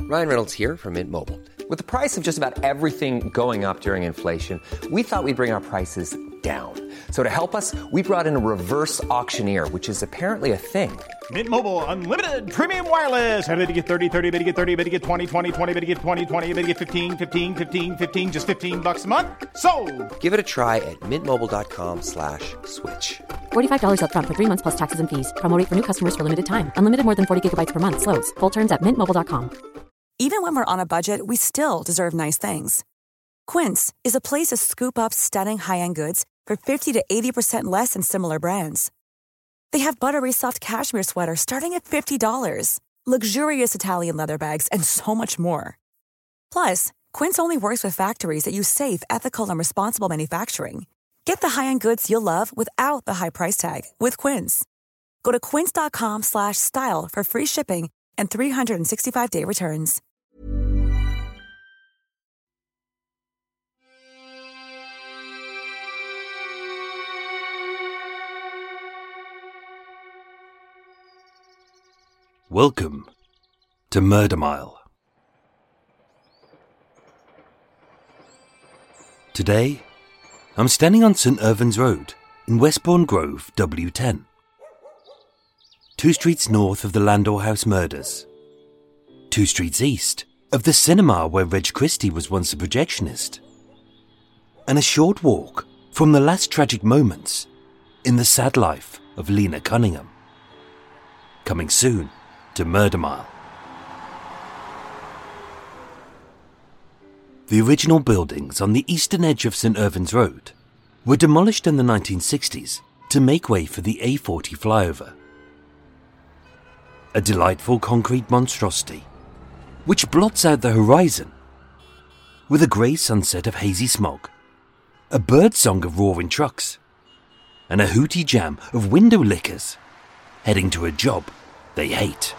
Ryan Reynolds here from Mint Mobile. With the price of just about everything going up during inflation, we thought we'd bring our prices down. So to help us, we brought in a reverse auctioneer, which is apparently a thing. Mint Mobile Unlimited Premium Wireless. How to get 30, 30, bit to get 30, bit to get 20, 20, 20, bit to get 20, 20, bit to get 15, 15, 15, 15, just $15 a month? Sold! Give it a try at mintmobile.com/switch. $45 up front for 3 months plus taxes and fees. Promo rate for new customers for limited time. Unlimited more than 40 gigabytes per month. Slows full terms at mintmobile.com. Even when we're on a budget, we still deserve nice things. Quince is a place to scoop up stunning high-end goods for 50 to 80% less than similar brands. They have buttery soft cashmere sweaters starting at $50, luxurious Italian leather bags, and so much more. Plus, Quince only works with factories that use safe, ethical, and responsible manufacturing. Get the high-end goods you'll love without the high price tag with Quince. Go to quince.com/style for free shipping and 365-day returns. Welcome to Murder Mile. Today, I'm standing on St. Irvins Road in Westbourne Grove, W10. 2 streets north of the Landau House murders. 2 streets east of the cinema where Reg Christie was once a projectionist. And a short walk from the last tragic moments in the sad life of Lena Cunningham. Coming soon to Murder Mile. The original buildings on the eastern edge of St. Irvins Road were demolished in the 1960s to make way for the A40 flyover. A delightful concrete monstrosity which blots out the horizon with a grey sunset of hazy smog, a birdsong of roaring trucks, and a hooty jam of window lickers heading to a job they hate.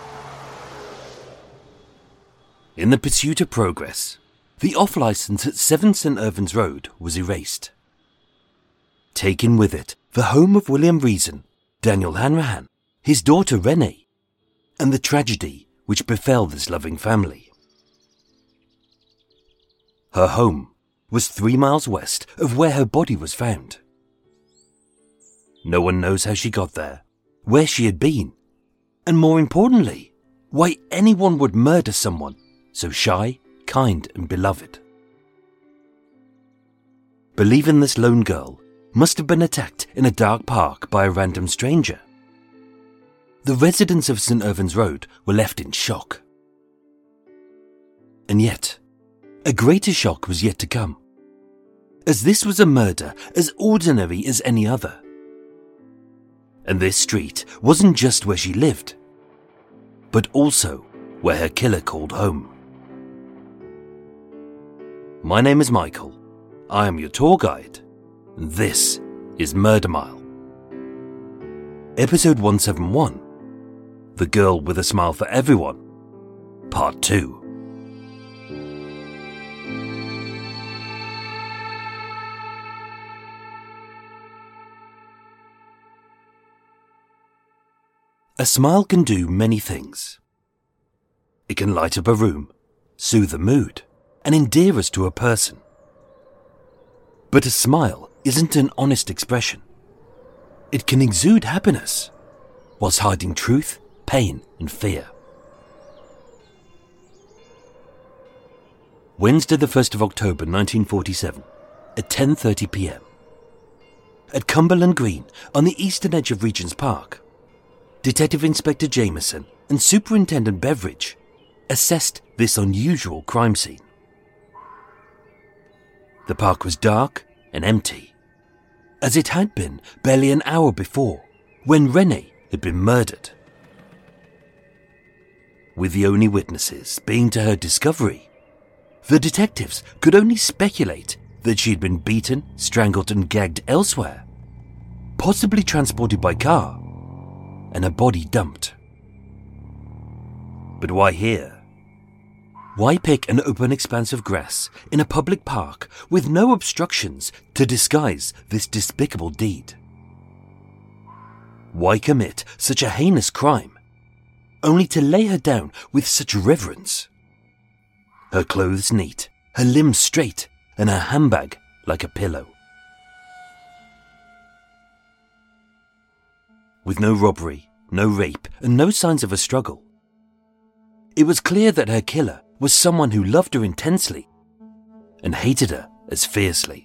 In the pursuit of progress, the off-licence at 7 St. Irvins Road was erased. Taking with it the home of William Reason, Daniel Hanrahan, his daughter Renee, and the tragedy which befell this loving family. Her home was 3 miles west of where her body was found. No one knows how she got there, where she had been, and more importantly, why anyone would murder someone so shy, kind, and beloved. Believing this lone girl must have been attacked in a dark park by a random stranger, the residents of St. Irvins Road were left in shock. And yet, a greater shock was yet to come, as this was a murder as ordinary as any other. And this street wasn't just where she lived, but also where her killer called home. My name is Michael, I am your tour guide, and this is Murder Mile. Episode 171, The Girl with a Smile for Everyone, Part 2. A smile can do many things. It can light up a room, soothe a mood, and endear us to a person. But a smile isn't an honest expression. It can exude happiness, whilst hiding truth, pain, and fear. Wednesday the 1st of October 1947, at 10:30 p.m. At Cumberland Green, on the eastern edge of Regent's Park, Detective Inspector Jameson and Superintendent Beveridge assessed this unusual crime scene. The park was dark and empty, as it had been barely an hour before, when Renee had been murdered. With the only witnesses being to her discovery, the detectives could only speculate that she had been beaten, strangled and gagged elsewhere, possibly transported by car, and her body dumped. But why here? Why pick an open expanse of grass in a public park with no obstructions to disguise this despicable deed? Why commit such a heinous crime, only to lay her down with such reverence? her clothes neat, her limbs straight, and her handbag like a pillow. With no robbery, no rape, and no signs of a struggle, it was clear that her killer was someone who loved her intensely and hated her as fiercely.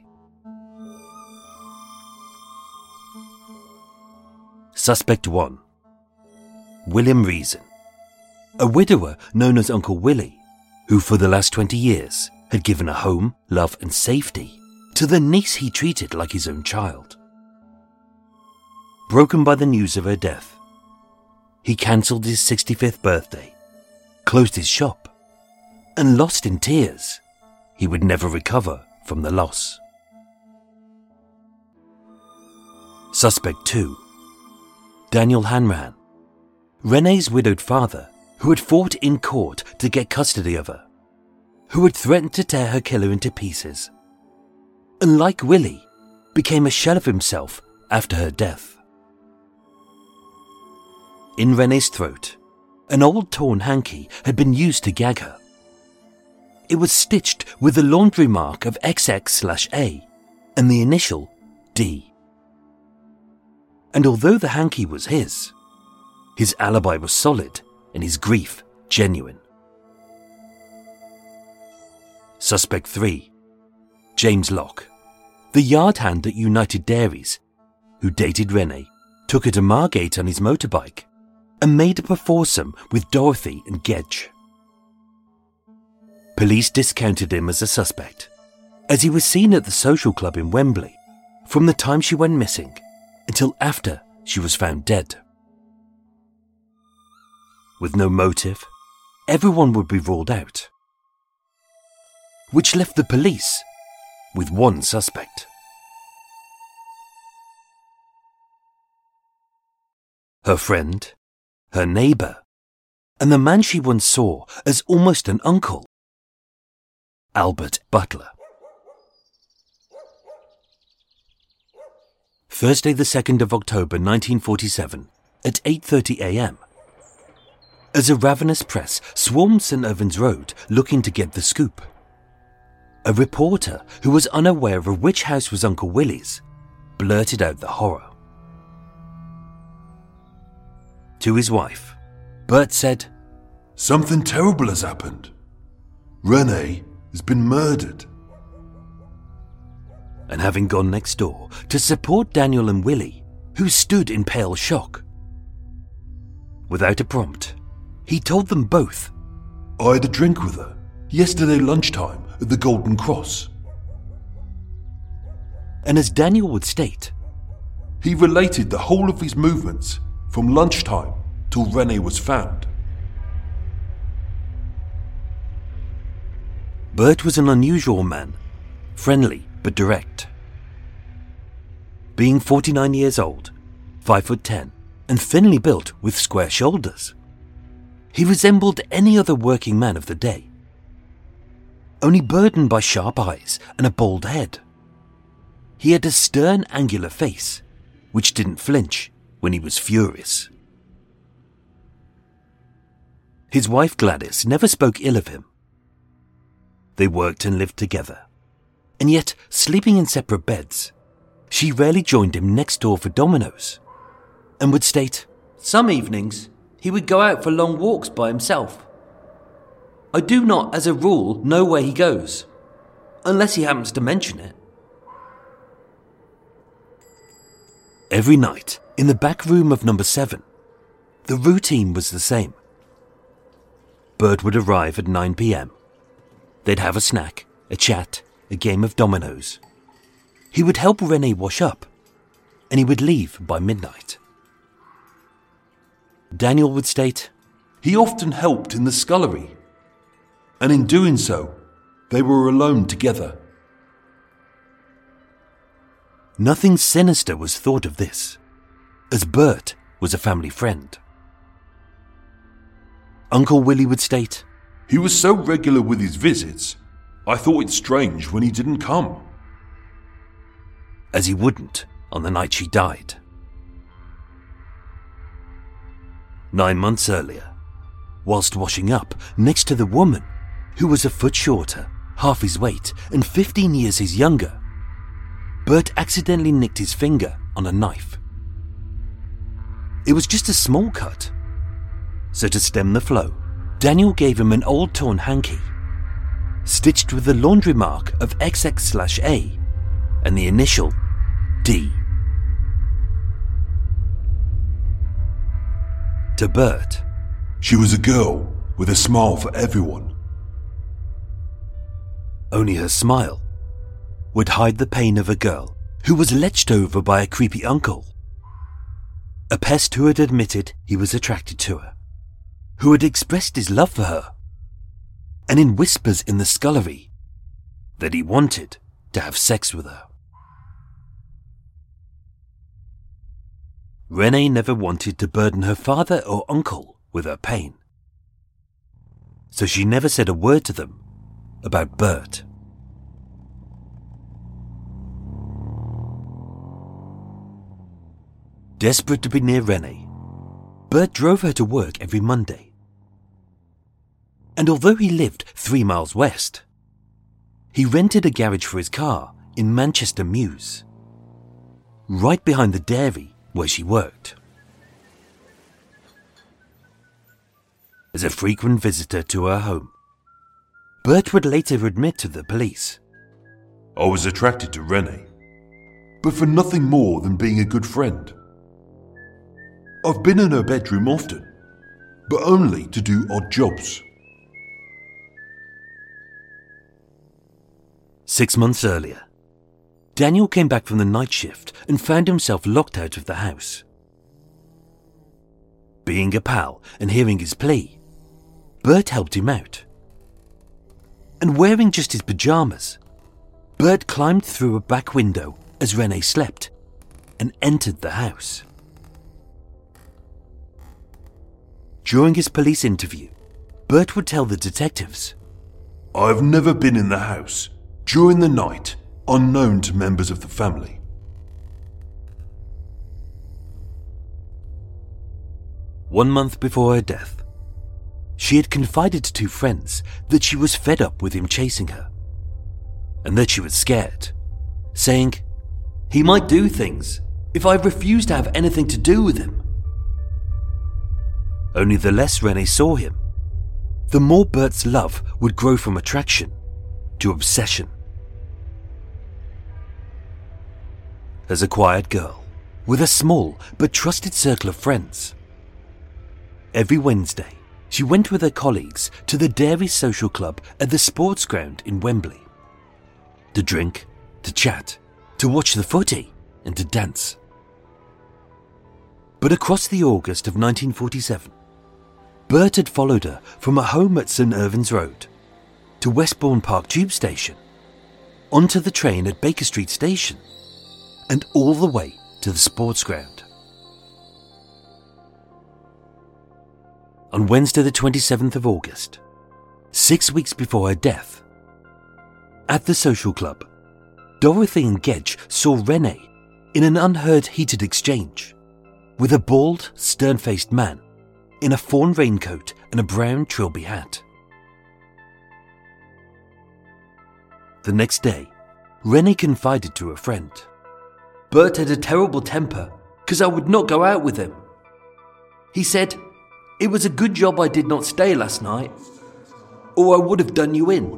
Suspect 1. William Reason, a widower known as Uncle Willie, who for the last 20 years had given a home, love and safety to the niece he treated like his own child. Broken by the news of her death, he cancelled his 65th birthday, closed his shop, and lost in tears he would never recover from the loss. Suspect 2. Daniel Hanrahan, Renee's widowed father, who had fought in court to get custody of her, who had threatened to tear her killer into pieces, and like Willie, became a shell of himself after her death. In Renee's throat, an old torn hanky had been used to gag her. It was stitched with the laundry mark of XX/A and the initial D. And although the hanky was his alibi was solid and his grief genuine. Suspect 3. James Locke, the yard hand at United Dairies, who dated Renee, took her to Margate on his motorbike, and made up a foursome with Dorothy and Gedge. Police discounted him as a suspect, as he was seen at the social club in Wembley from the time she went missing until after she was found dead. With no motive, everyone would be ruled out, which left the police with one suspect. Her friend, her neighbour, and the man she once saw as almost an uncle, Albert Butler. Thursday the 2nd of October 1947 at 8:30 a.m. As a ravenous press swarmed St Irving's Road looking to get the scoop, a reporter who was unaware of which house was Uncle Willie's blurted out the horror. To his wife, Bert said, "Something terrible has happened. Renee has been murdered." And having gone next door to support Daniel and Willie, who stood in pale shock, without a prompt, he told them both, "I had a drink with her yesterday lunchtime at the Golden Cross." And as Daniel would state, he related the whole of his movements from lunchtime till Renee was found. Bert was an unusual man, friendly but direct. Being 49 years old, 5'10", and thinly built with square shoulders, he resembled any other working man of the day, only burdened by sharp eyes and a bald head. He had a stern, angular face, which didn't flinch when he was furious. His wife Gladys never spoke ill of him. They worked and lived together, and yet, sleeping in separate beds, she rarely joined him next door for dominoes, and would state, "Some evenings he would go out for long walks by himself. I do not, as a rule, know where he goes, unless he happens to mention it." Every night, in the back room of number 7, the routine was the same. Bert would arrive at 9 p.m. They'd have a snack, a chat, a game of dominoes. He would help Renee wash up, and he would leave by midnight. Daniel would state, "He often helped in the scullery, and in doing so, they were alone together." Nothing sinister was thought of this, as Bert was a family friend. Uncle Willie would state, "He was so regular with his visits, I thought it strange when he didn't come." As he wouldn't on the night she died. 9 months earlier, whilst washing up next to the woman who was a foot shorter, half his weight, and 15 years his younger, Bert accidentally nicked his finger on a knife. It was just a small cut. So to stem the flow, Daniel gave him an old torn hanky, stitched with the laundry mark of XX/A and the initial D. To Bert, She was a girl with a smile for everyone. only her smile would hide the pain of a girl who was leched over by a creepy uncle, a pest who had admitted he was attracted to her, who had expressed his love for her, and in whispers in the scullery that he wanted to have sex with her. Renee never wanted to burden her father or uncle with her pain, so she never said a word to them about Bert. Desperate to be near Renee, Bert drove her to work every Monday. And although he lived 3 miles west, he rented a garage for his car in Manchester Mews, right behind the dairy where she worked. As a frequent visitor to her home, Bert would later admit to the police, I was attracted to Renee, but for nothing more than being a good friend. I've been in her bedroom often, but only to do odd jobs. 6 months earlier, Daniel came back from the night shift and found himself locked out of the house. Being a pal and hearing his plea, Bert helped him out. And wearing just his pajamas, Bert climbed through a back window as Renee slept and entered the house. During his police interview, Bert would tell the detectives, I've never been in the house during the night unknown to members of the family. One month before her death, she had confided to 2 friends that she was fed up with him chasing her, and that she was scared, saying, he might do things if I refuse to have anything to do with him. Only the less Renee saw him, the more Bert's love would grow from attraction to obsession. As a quiet girl, with a small but trusted circle of friends, every Wednesday she went with her colleagues to the Dairy Social Club at the sports ground in Wembley, to drink, to chat, to watch the footy and to dance. But across the August of 1947, Bert had followed her from her home at St Irvins Road to Westbourne Park Tube Station, onto the train at Baker Street Station, and all the way to the sports ground. On Wednesday the 27th of August, 6 weeks before her death, at the social club, Dorothy and Gedge saw Renee in an unheard heated exchange with a bald, stern-faced man in a fawn raincoat and a brown trilby hat. The next day, Renee confided to a friend, Bert had a terrible temper because I would not go out with him. He said, it was a good job I did not stay last night, or I would have done you in.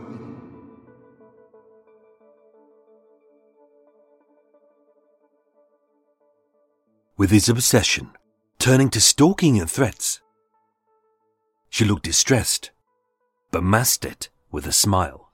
With his obsession turning to stalking and threats, she looked distressed, but masked it with a smile.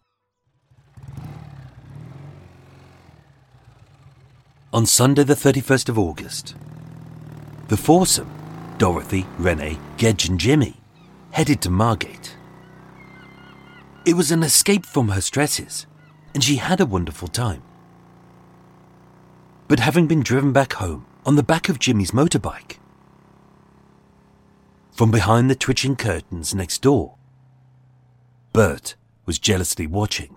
On Sunday the 31st of August, the foursome, Dorothy, Renee, Gedge and Jimmy, headed to Margate. It was an escape from her stresses, and she had a wonderful time. But having been driven back home on the back of Jimmy's motorbike, from behind the twitching curtains next door, Bert was jealously watching.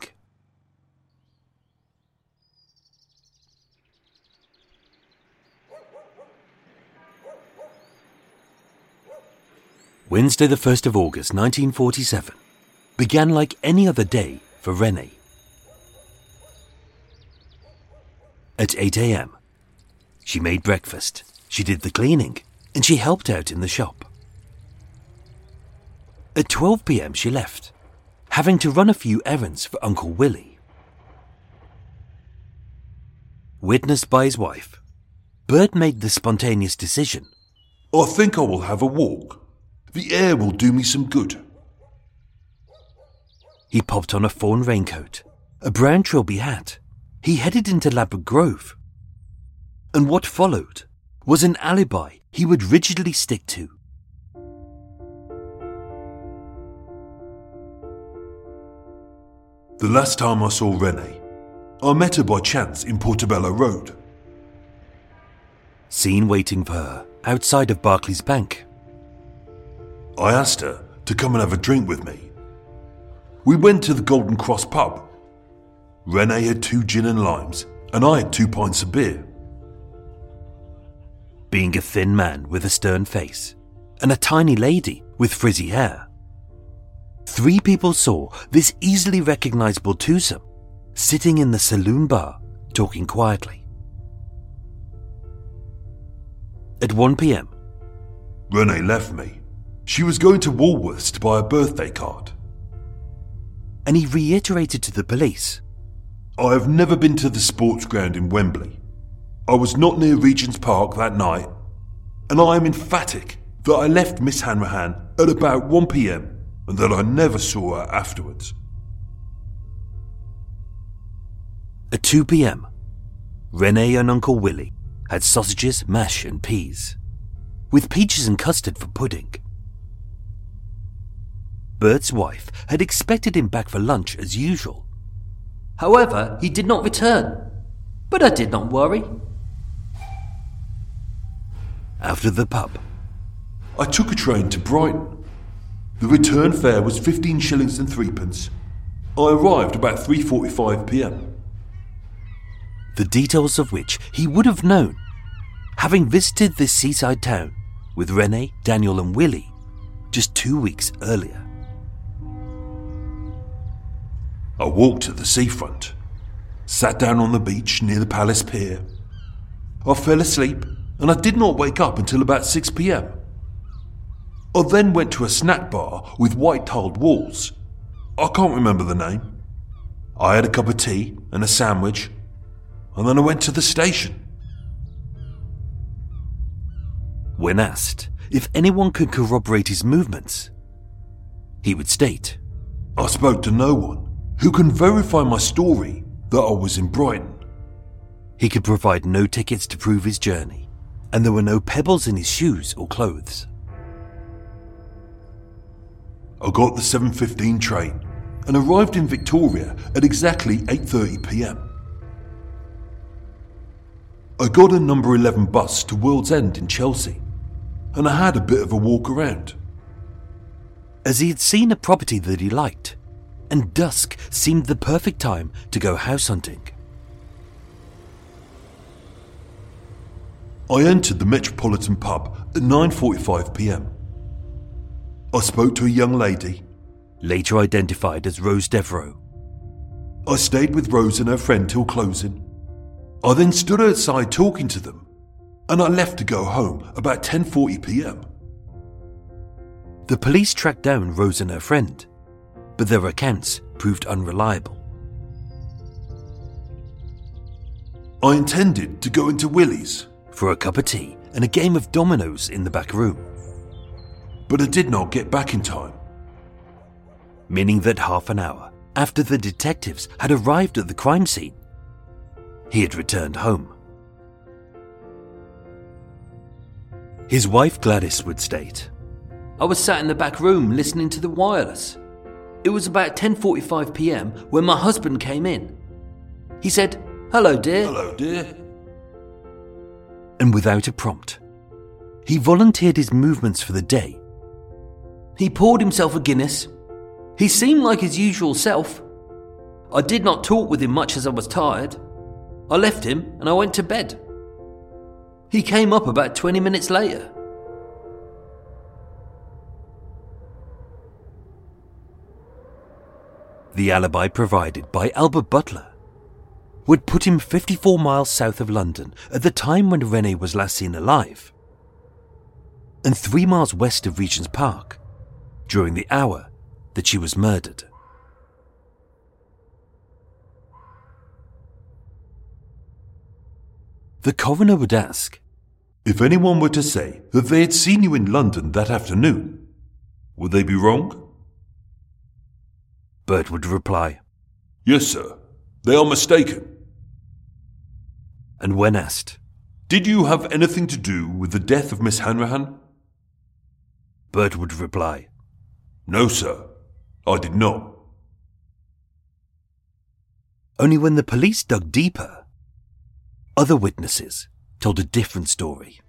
Wednesday the 1st of August 1947, began like any other day for Renee. At 8 a.m, she made breakfast, she did the cleaning, and she helped out in the shop. At 12 p.m, she left, having to run a few errands for Uncle Willie. Witnessed by his wife, Bert made the spontaneous decision. I think I will have a walk. The air will do me some good. He popped on a fawn raincoat, a brown trilby hat. He headed into Ladbroke Grove. And what followed was an alibi he would rigidly stick to. The last time I saw Renee, I met her by chance in Portobello Road. Seen waiting for her outside of Barclays Bank. I asked her to come and have a drink with me. We went to the Golden Cross pub. Renee had 2 gin and limes, and I had 2 pints of beer. Being a thin man with a stern face, and a tiny lady with frizzy hair, 3 people saw this easily recognisable twosome sitting in the saloon bar, talking quietly. At 1 p.m, Renee left me. She was going to Woolworths to buy a birthday card. And he reiterated to the police, I have never been to the sports ground in Wembley. I was not near Regent's Park that night, and I am emphatic that I left Miss Hanrahan at about 1 p.m. and that I never saw her afterwards. At 2 p.m, Renee and Uncle Willie had sausages, mash and peas, with peaches and custard for pudding. Bert's wife had expected him back for lunch as usual. However, he did not return, but I did not worry. After the pub, I took a train to Brighton. The return fare was 15 shillings and 3p. I arrived about 3:45 p.m. the details of which he would have known, having visited this seaside town with Renee, Daniel and Willie just 2 weeks earlier. I walked to the seafront, sat down on the beach near the Palace Pier. I fell asleep and I did not wake up until about 6 p.m. I then went to a snack bar with white tiled walls. I can't remember the name. I had a cup of tea and a sandwich, and then I went to the station. When asked if anyone could corroborate his movements, he would state, I spoke to no one who can verify my story that I was in Brighton. He could provide no tickets to prove his journey, and there were no pebbles in his shoes or clothes. I got the 7:15 train and arrived in Victoria at exactly 8:30 p.m. I got a number 11 bus to World's End in Chelsea, and I had a bit of a walk around. As he had seen a property that he liked, and dusk seemed the perfect time to go house hunting. I entered the Metropolitan pub at 9:45 p.m. I spoke to a young lady, later identified as Rose Devereaux. I stayed with Rose and her friend till closing. I then stood outside talking to them, and I left to go home about 10:40 p.m. The police tracked down Rose and her friend, but their accounts proved unreliable. I intended to go into Willie's for a cup of tea and a game of dominoes in the back room, but I did not get back in time. Meaning that half an hour after the detectives had arrived at the crime scene, he had returned home. His wife Gladys would state, I was sat in the back room listening to the wireless. It was about 10:45 p.m. when my husband came in. He said, "Hello, dear." Hello, dear. And without a prompt, he volunteered his movements for the day. He poured himself a Guinness. He seemed like his usual self. I did not talk with him much as I was tired. I left him and I went to bed. He came up about 20 minutes later. the alibi provided by Albert Butler would put him 54 miles south of London at the time when Renee was last seen alive, and 3 miles west of Regent's Park during the hour that she was murdered. The coroner would ask, if anyone were to say that they had seen you in London that afternoon, would they be wrong? Bert would reply, Yes, sir. They are mistaken. And when asked, Did you have anything to do with the death of Miss Hanrahan? Bert would reply, No, sir. I did not. Only when the police dug deeper, other witnesses told a different story.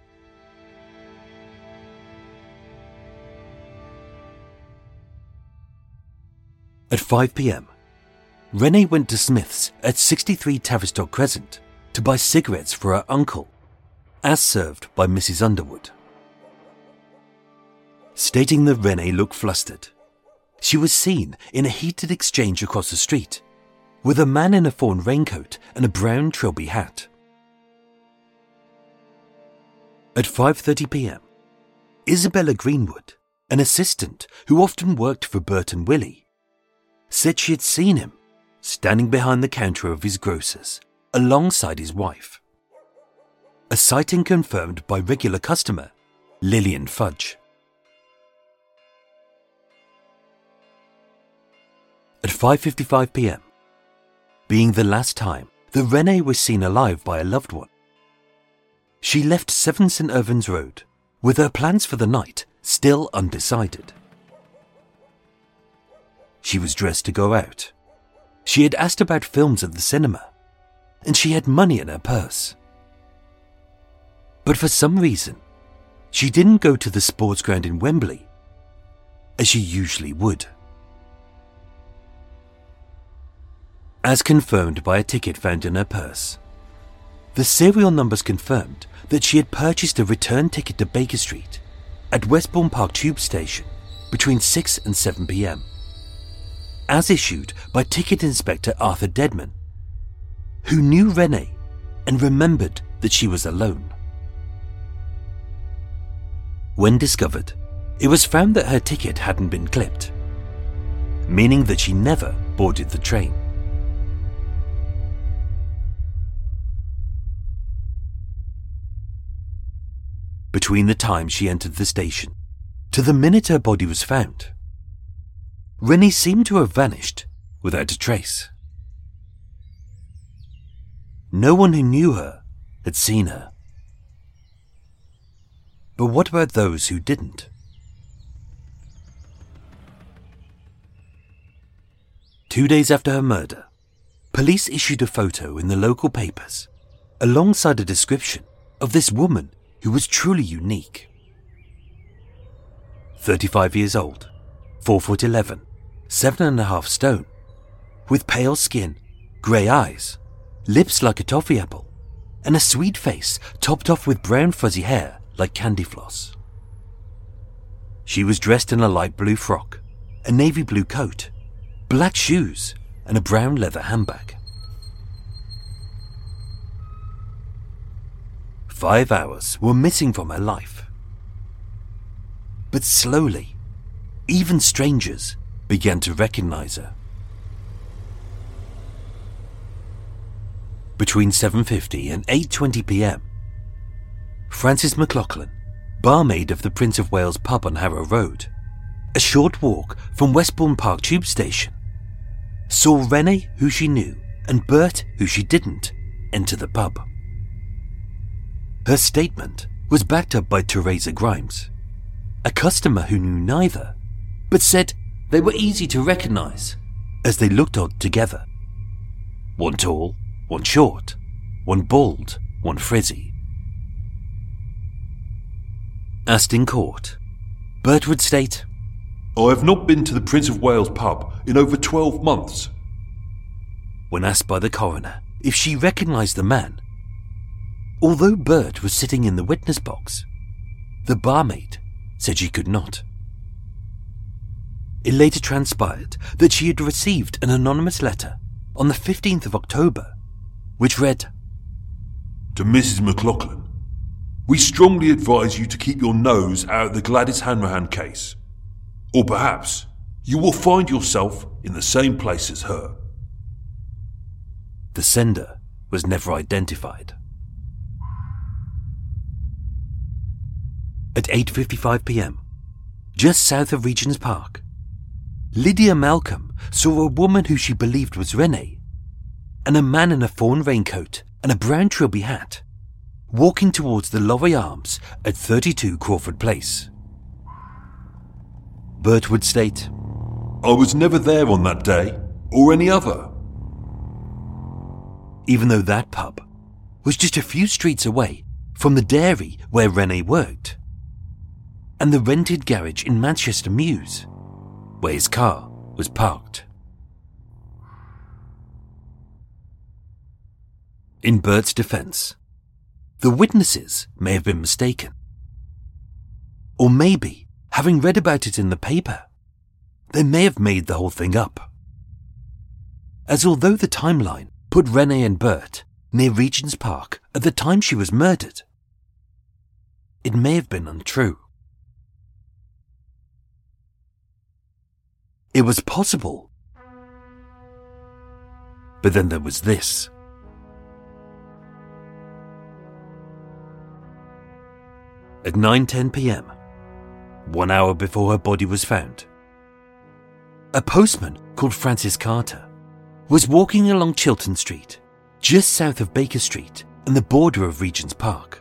At 5 p.m, Renee went to Smith's at 63 Tavistock Crescent to buy cigarettes for her uncle, as served by Mrs. Underwood. Stating that Renee looked flustered, she was seen in a heated exchange across the street with a man in a fawn raincoat and a brown trilby hat. At 5:30 p.m, Isabella Greenwood, an assistant who often worked for Bert and Willie, said she had seen him standing behind the counter of his grocer's alongside his wife, a sighting confirmed by regular customer Lillian Fudge. At 5:55 p.m, being the last time that Renee was seen alive by a loved one, she left 7 St Irvins Road with her plans for the night still undecided. She was dressed to go out. She had asked about films at the cinema, and she had money in her purse. But for some reason, she didn't go to the sports ground in Wembley, as she usually would. As confirmed by a ticket found in her purse, the serial numbers confirmed that she had purchased a return ticket to Baker Street at Westbourne Park Tube Station between 6 and 7 p.m, as issued by Ticket Inspector Arthur Deadman, who knew Renee and remembered that she was alone. When discovered, it was found that her ticket hadn't been clipped, meaning that she never boarded the train. Between the time she entered the station to the minute her body was found, Renee seemed to have vanished without a trace. No one who knew her had seen her. But what about those who didn't? 2 days after her murder, police issued a photo in the local papers alongside a description of this woman who was truly unique. 35 years old, 4'11", 7.5 stone, with pale skin, grey eyes, lips like a toffee apple, and a sweet face topped off with brown fuzzy hair like candy floss. She was dressed in a light blue frock, a navy blue coat, black shoes, and a brown leather handbag. 5 hours were missing from her life. But slowly, even strangers began to recognize her. Between 7:50 and 8:20 p.m, Frances McLaughlin, barmaid of the Prince of Wales pub on Harrow Road, a short walk from Westbourne Park Tube Station, saw Renee, who she knew, and Bert, who she didn't, enter the pub. Her statement was backed up by Teresa Grimes, a customer who knew neither, but said they were easy to recognize as they looked odd together. One tall, one short, one bald, one frizzy. Asked in court, Bert would state, I have not been to the Prince of Wales pub in over 12 months. When asked by the coroner if she recognised the man, although Bert was sitting in the witness box, the barmaid said she could not. It later transpired that she had received an anonymous letter on the 15th of October, which read, To Mrs. McLaughlin, we strongly advise you to keep your nose out of the Gladys Hanrahan case, or perhaps you will find yourself in the same place as her. The sender was never identified. At 8:55 p.m, just south of Regent's Park, Lydia Malcolm saw a woman who she believed was Renee and a man in a fawn raincoat and a brown trilby hat walking towards the Lorry Arms at 32 Crawford Place. Bert would state, I was never there on that day, or any other. Even though that pub was just a few streets away from the dairy where Renee worked, and the rented garage in Manchester Mews, where his car was parked. In Bert's defense, the witnesses may have been mistaken. Or maybe, having read about it in the paper, they may have made the whole thing up. As although the timeline put Renee and Bert near Regent's Park at the time she was murdered, it may have been untrue. It was possible. But then there was this. At 9:10 p.m, 1 hour before her body was found, a postman called Francis Carter was walking along Chiltern Street, just south of Baker Street and the border of Regent's Park.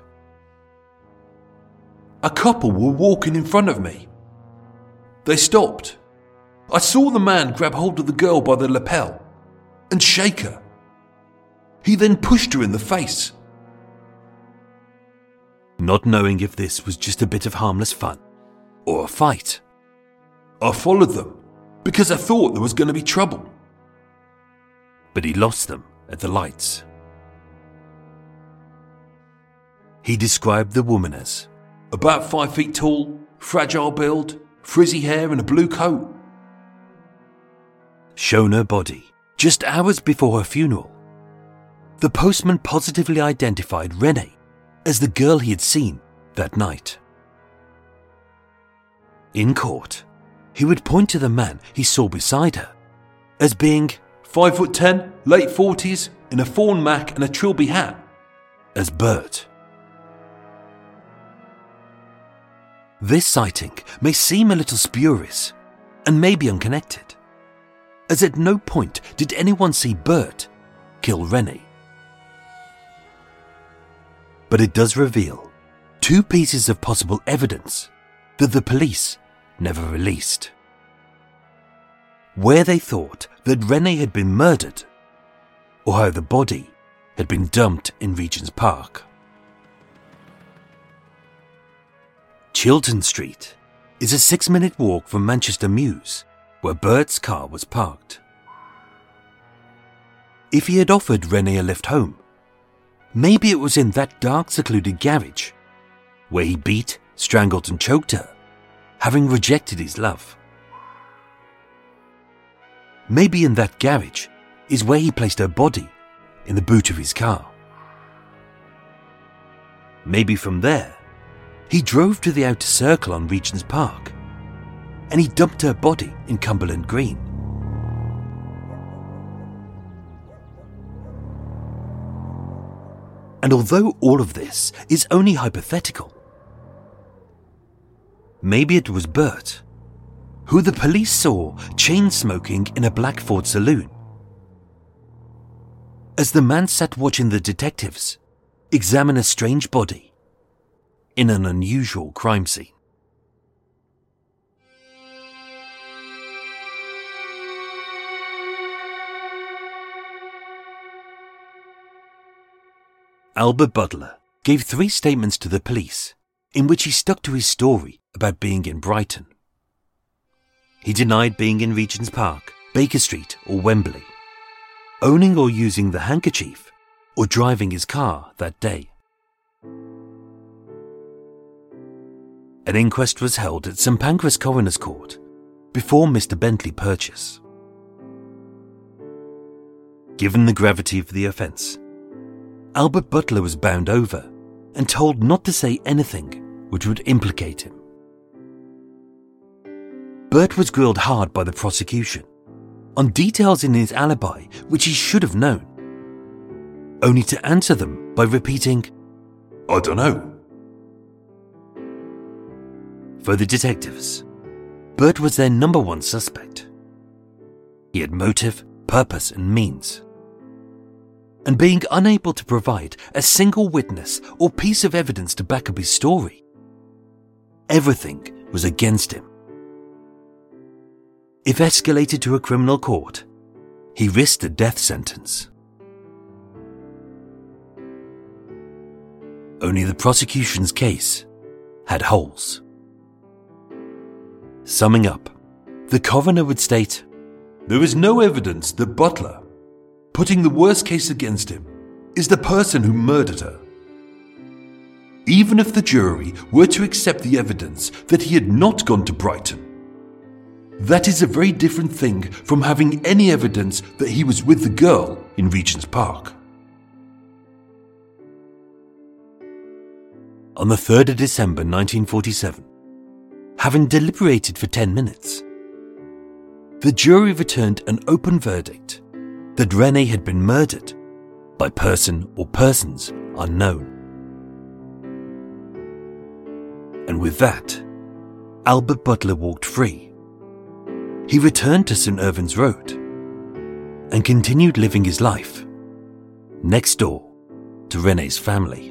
A couple were walking in front of me. They stopped. I saw the man grab hold of the girl by the lapel and shake her. He then pushed her in the face. Not knowing if this was just a bit of harmless fun or a fight, I followed them because I thought there was going to be trouble. But he lost them at the lights. He described the woman as about 5 feet tall, fragile build, frizzy hair and a blue coat. Shown her body just hours before her funeral, the postman positively identified Renee as the girl he had seen that night. In court, he would point to the man he saw beside her as being 5'10", late 40s, in a fawn mac and a trilby hat, as Bert. This sighting may seem a little spurious and maybe unconnected, as at no point did anyone see Bert kill Renee. But it does reveal two pieces of possible evidence that the police never released. Where they thought that Renee had been murdered, or how the body had been dumped in Regent's Park. Chiltern Street is a 6-minute walk from Manchester Mews, where Bert's car was parked. If he had offered Renee a lift home, maybe it was in that dark, secluded garage, where he beat, strangled and choked her, having rejected his love. Maybe in that garage is where he placed her body in the boot of his car. Maybe from there, he drove to the outer circle on Regent's Park, and he dumped her body in Cumberland Green. And although all of this is only hypothetical, maybe it was Bert, who the police saw chain smoking in a Blackford saloon, as the man sat watching the detectives examine a strange body in an unusual crime scene. Albert Butler gave 3 statements to the police in which he stuck to his story about being in Brighton. He denied being in Regent's Park, Baker Street or Wembley, owning or using the handkerchief or driving his car that day. An inquest was held at St Pancras Coroner's Court, before Mr. Bentley purchase. Given the gravity of the offence, Albert Butler was bound over and told not to say anything which would implicate him. Bert was grilled hard by the prosecution on details in his alibi which he should have known, only to answer them by repeating, I don't know. For the detectives, Bert was their number one suspect. He had motive, purpose and means. And being unable to provide a single witness or piece of evidence to back up his story, everything was against him. If escalated to a criminal court, he risked a death sentence. Only the prosecution's case had holes. Summing up, the coroner would state, There is no evidence that Butler, putting the worst case against him, is the person who murdered her. Even if the jury were to accept the evidence that he had not gone to Brighton, that is a very different thing from having any evidence that he was with the girl in Regent's Park. On the 3rd of December 1947, having deliberated for 10 minutes, the jury returned an open verdict that Renee had been murdered by person or persons unknown. And with that, Albert Butler walked free. He returned to St. Irving's Road and continued living his life next door to Renee's family.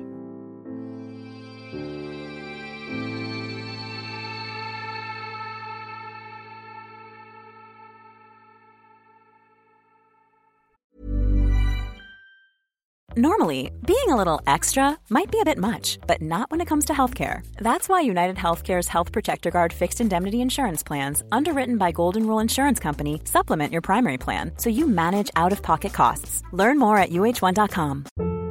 Normally, being a little extra might be a bit much, but not when it comes to healthcare. That's why United Healthcare's Health Protector Guard fixed indemnity insurance plans, underwritten by Golden Rule Insurance Company, supplement your primary plan so you manage out-of-pocket costs. Learn more at UH1.com.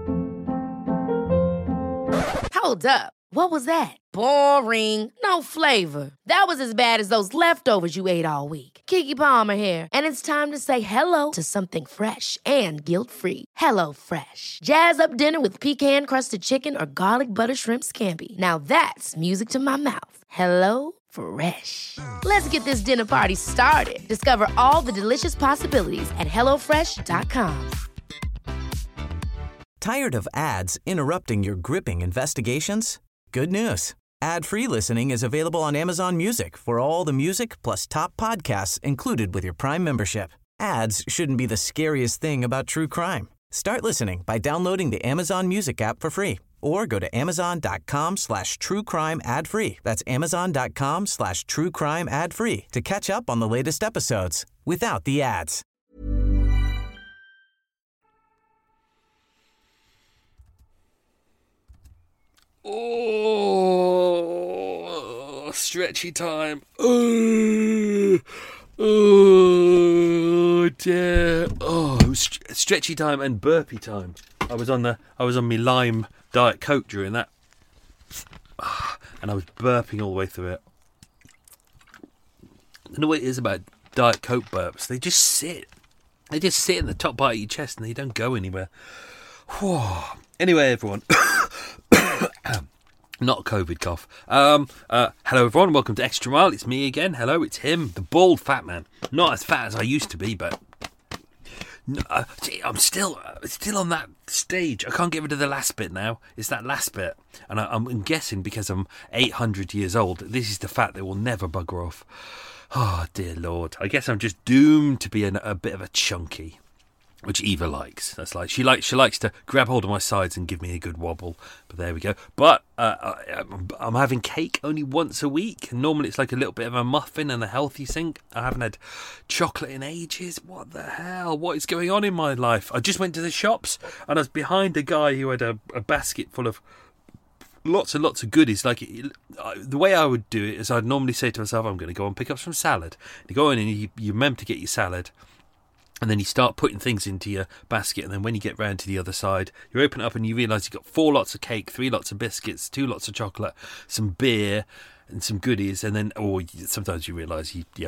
Hold up. What was that? Boring. No flavor. That was as bad as those leftovers you ate all week. Keke Palmer here, and it's time to say hello to something fresh and guilt-free. Hello Fresh. Jazz up dinner with pecan-crusted chicken or garlic butter shrimp scampi. Now that's music to my mouth. Hello Fresh. Let's get this dinner party started. Discover all the delicious possibilities at HelloFresh.com. Tired of ads interrupting your gripping investigations? Good news. Ad-free listening is available on Amazon Music for all the music plus top podcasts included with your Prime membership. Ads shouldn't be the scariest thing about true crime. Start listening by downloading the Amazon Music app for free or go to amazon.com/truecrime ad-free. That's amazon.com/truecrime ad-free to catch up on the latest episodes without the ads. Oh, stretchy time. Oh, dear. Oh, it was stretchy time and burpee time. I was on my lime Diet Coke during that, and I was burping all the way through it. I don't know what it is about Diet Coke burps. They just sit. They just sit in the top part of your chest and they don't go anywhere. Whew. Anyway, everyone. Not a COVID cough. Hello, everyone. Welcome to Extra Mile. It's me again. Hello, it's him, the bald fat man. Not as fat as I used to be, but I'm still on that stage. I can't get rid of the last bit now. It's that last bit, and I'm guessing because I'm 800 years old, this is the fat that will never bugger off. Oh dear Lord. I guess I'm just doomed to be a bit of a chunky. Which Eva likes. That's like she likes to grab hold of my sides and give me a good wobble. But there we go. But I'm having cake only once a week. Normally it's like a little bit of a muffin and a healthy thing. I haven't had chocolate in ages. What the hell? What is going on in my life? I just went to the shops and I was behind a guy who had a basket full of lots and lots of goodies. Like the way I would do it is I'd normally say to myself, I'm going to go and pick up some salad. You go in and you remember to get your salad. And then you start putting things into your basket, and then when you get round to the other side, you open it up and you realise you've got 4 lots of cake, 3 lots of biscuits, 2 lots of chocolate, some beer, and some goodies. And then, or sometimes you realise you haven't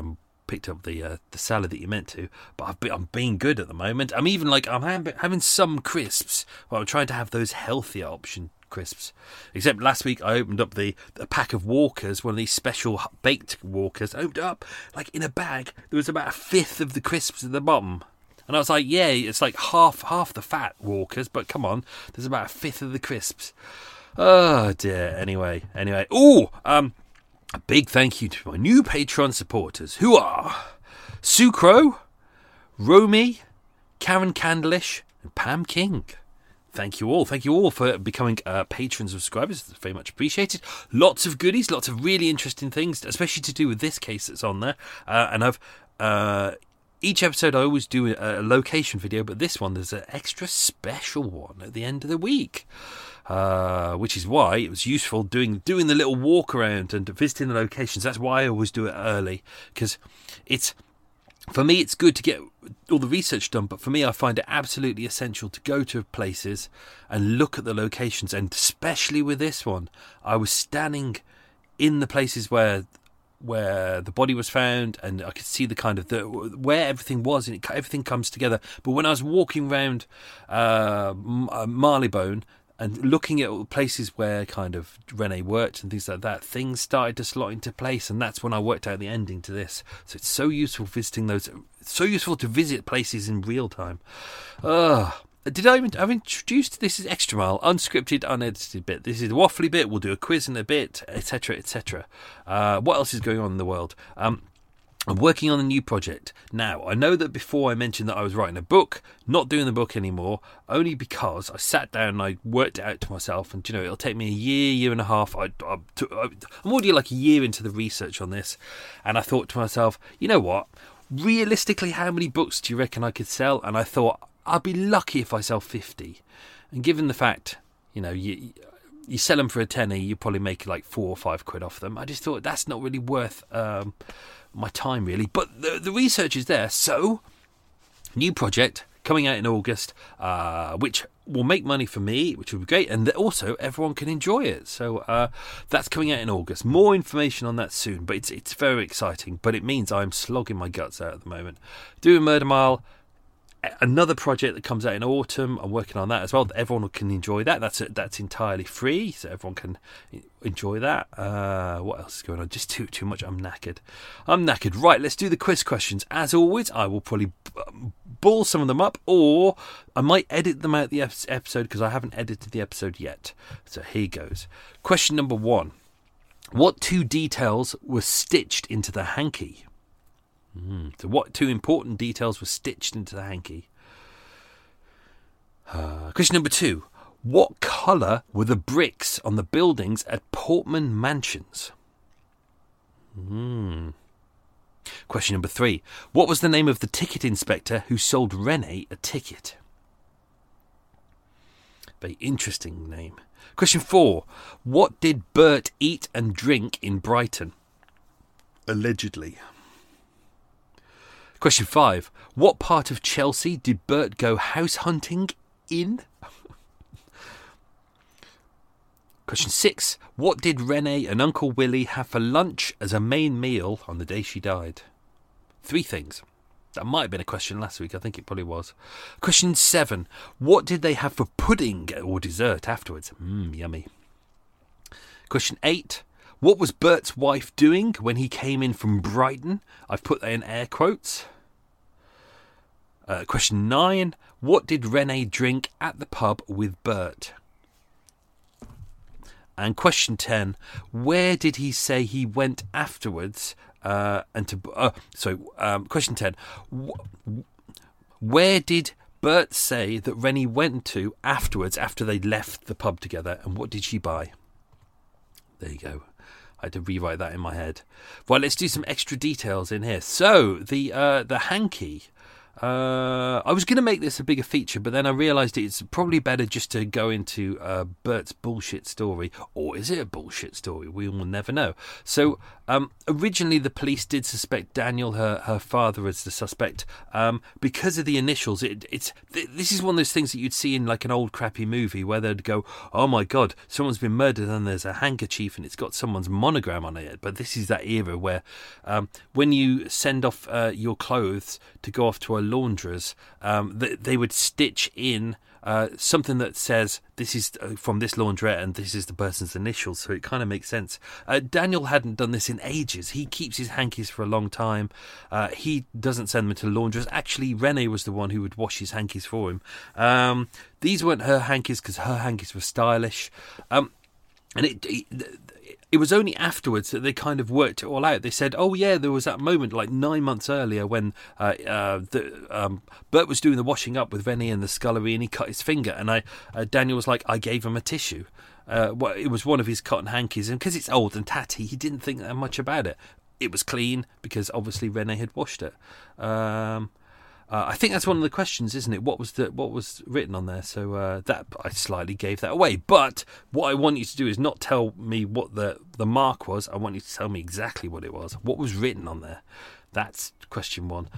picked up the salad that you meant to, but I'm being good at the moment. I'm even I'm having some crisps. Well, I'm trying to have those healthier option crisps. Except last week I opened up a pack of Walkers, one of these special baked Walkers. I opened it up, in a bag, there was about a fifth of the crisps at the bottom. And I was like, yeah, it's like half the fat Walkers, but come on, there's about a fifth of the crisps. Oh dear. Anyway. Ooh, a big thank you to my new Patreon supporters, who are Sucro, Romy, Karen Candlish, and Pam King. Thank you all for becoming patron subscribers. It's very much appreciated. Lots of goodies, lots of really interesting things, especially to do with this case that's on there. And I've each episode I always do a location video, but this one there's an extra special one at the end of the week. Which is why it was useful doing the little walk around and visiting the locations. That's why I always do it early, because for me it's good to get all the research done, but for me I find it absolutely essential to go to places and look at the locations. And especially with this one, I was standing in the places where the body was found, and I could see the kind of where everything was, and everything comes together. But when I was walking around Marylebone and looking at places where kind of Renee worked and things like that, things started to slot into place, and that's when I worked out the ending to this. So it's so useful visiting those. It's so useful to visit places in real time. I've introduced, this is Extra Mile, unscripted, unedited bit. This is the waffly bit. We'll do a quiz in a bit, etc., etc. What else is going on in the world? I'm working on a new project. Now, I know that before I mentioned that I was writing a book, not doing the book anymore, only because I sat down and I worked it out to myself, and, it'll take me a year and a half. I'm already like a year into the research on this, and I thought to myself, you know what? Realistically, how many books do you reckon I could sell? And I thought, I'd be lucky if I sell 50. And given the fact, you sell them for a tenner, you probably make like 4 or 5 quid off them. I just thought that's not really worth my time, really. But the research is there. So, new project coming out in August, which will make money for me, which will be great. And also, everyone can enjoy it. So, that's coming out in August. More information on that soon. But it's very exciting. But it means I'm slogging my guts out at the moment. Doing Murder Mile. Another project that comes out in autumn, I'm working on that as well. Everyone can enjoy that. That's entirely free, so everyone can enjoy that. What else is going on? Just too much. I'm knackered. Right, let's do the quiz questions. As always, I will probably ball some of them up, or I might edit them out the episode, because I haven't edited the episode yet. So here goes. Question number 1. What 2 details were stitched into the hanky? So what 2 important details were stitched into the hanky? Question number 2. What colour were the bricks on the buildings at Portman Mansions? Question number 3. What was the name of the ticket inspector who sold Renee a ticket? Very interesting name. Question 4. What did Bert eat and drink in Brighton? Allegedly. Question 5. What part of Chelsea did Bert go house hunting in? Question 6. What did Renee and Uncle Willie have for lunch as a main meal on the day she died? 3 things. That might have been a question last week. I think it probably was. Question 7. What did they have for pudding or dessert afterwards? Yummy. Question 8. What was Bert's wife doing when he came in from Brighton? I've put that in air quotes. Question 9. What did Renee drink at the pub with Bert? And question 10. Where did he say he went afterwards? Question 10. Where did Bert say that Rennie went to afterwards, after they left the pub together, and what did she buy? There you go. I had to rewrite that in my head. Well, let's do some extra details in here. So, the hanky. I was going to make this a bigger feature, but then I realised it's probably better just to go into Bert's bullshit story. Or is it a bullshit story? We will never know. So originally the police did suspect Daniel, her father, as the suspect because of the initials. This is one of those things that you'd see in like an old crappy movie where they'd go, oh my God, someone's been murdered and there's a handkerchief and it's got someone's monogram on it. But this is that era where when you send off your clothes to go off to a laundress, they would stitch in something that says this is from this laundrette and this is the person's initials, so it kind of makes sense. Daniel hadn't done this in ages. He keeps his hankies for a long time. He doesn't send them to laundress. Actually, Renee was the one who would wash his hankies for him. These weren't her hankies because her hankies were stylish. And it was only afterwards that they kind of worked it all out. They said, oh yeah, there was that moment like 9 months earlier when Bert was doing the washing up with Rennie in the scullery and he cut his finger, and Daniel was like, I gave him a tissue. It was one of his cotton hankies, and because it's old and tatty, he didn't think that much about it. It was clean because obviously Renee had washed it. I think that's one of the questions, isn't it? What was written on there? So that I slightly gave that away. But what I want you to do is not tell me what the mark was. I want you to tell me exactly what it was. What was written on there? That's question one.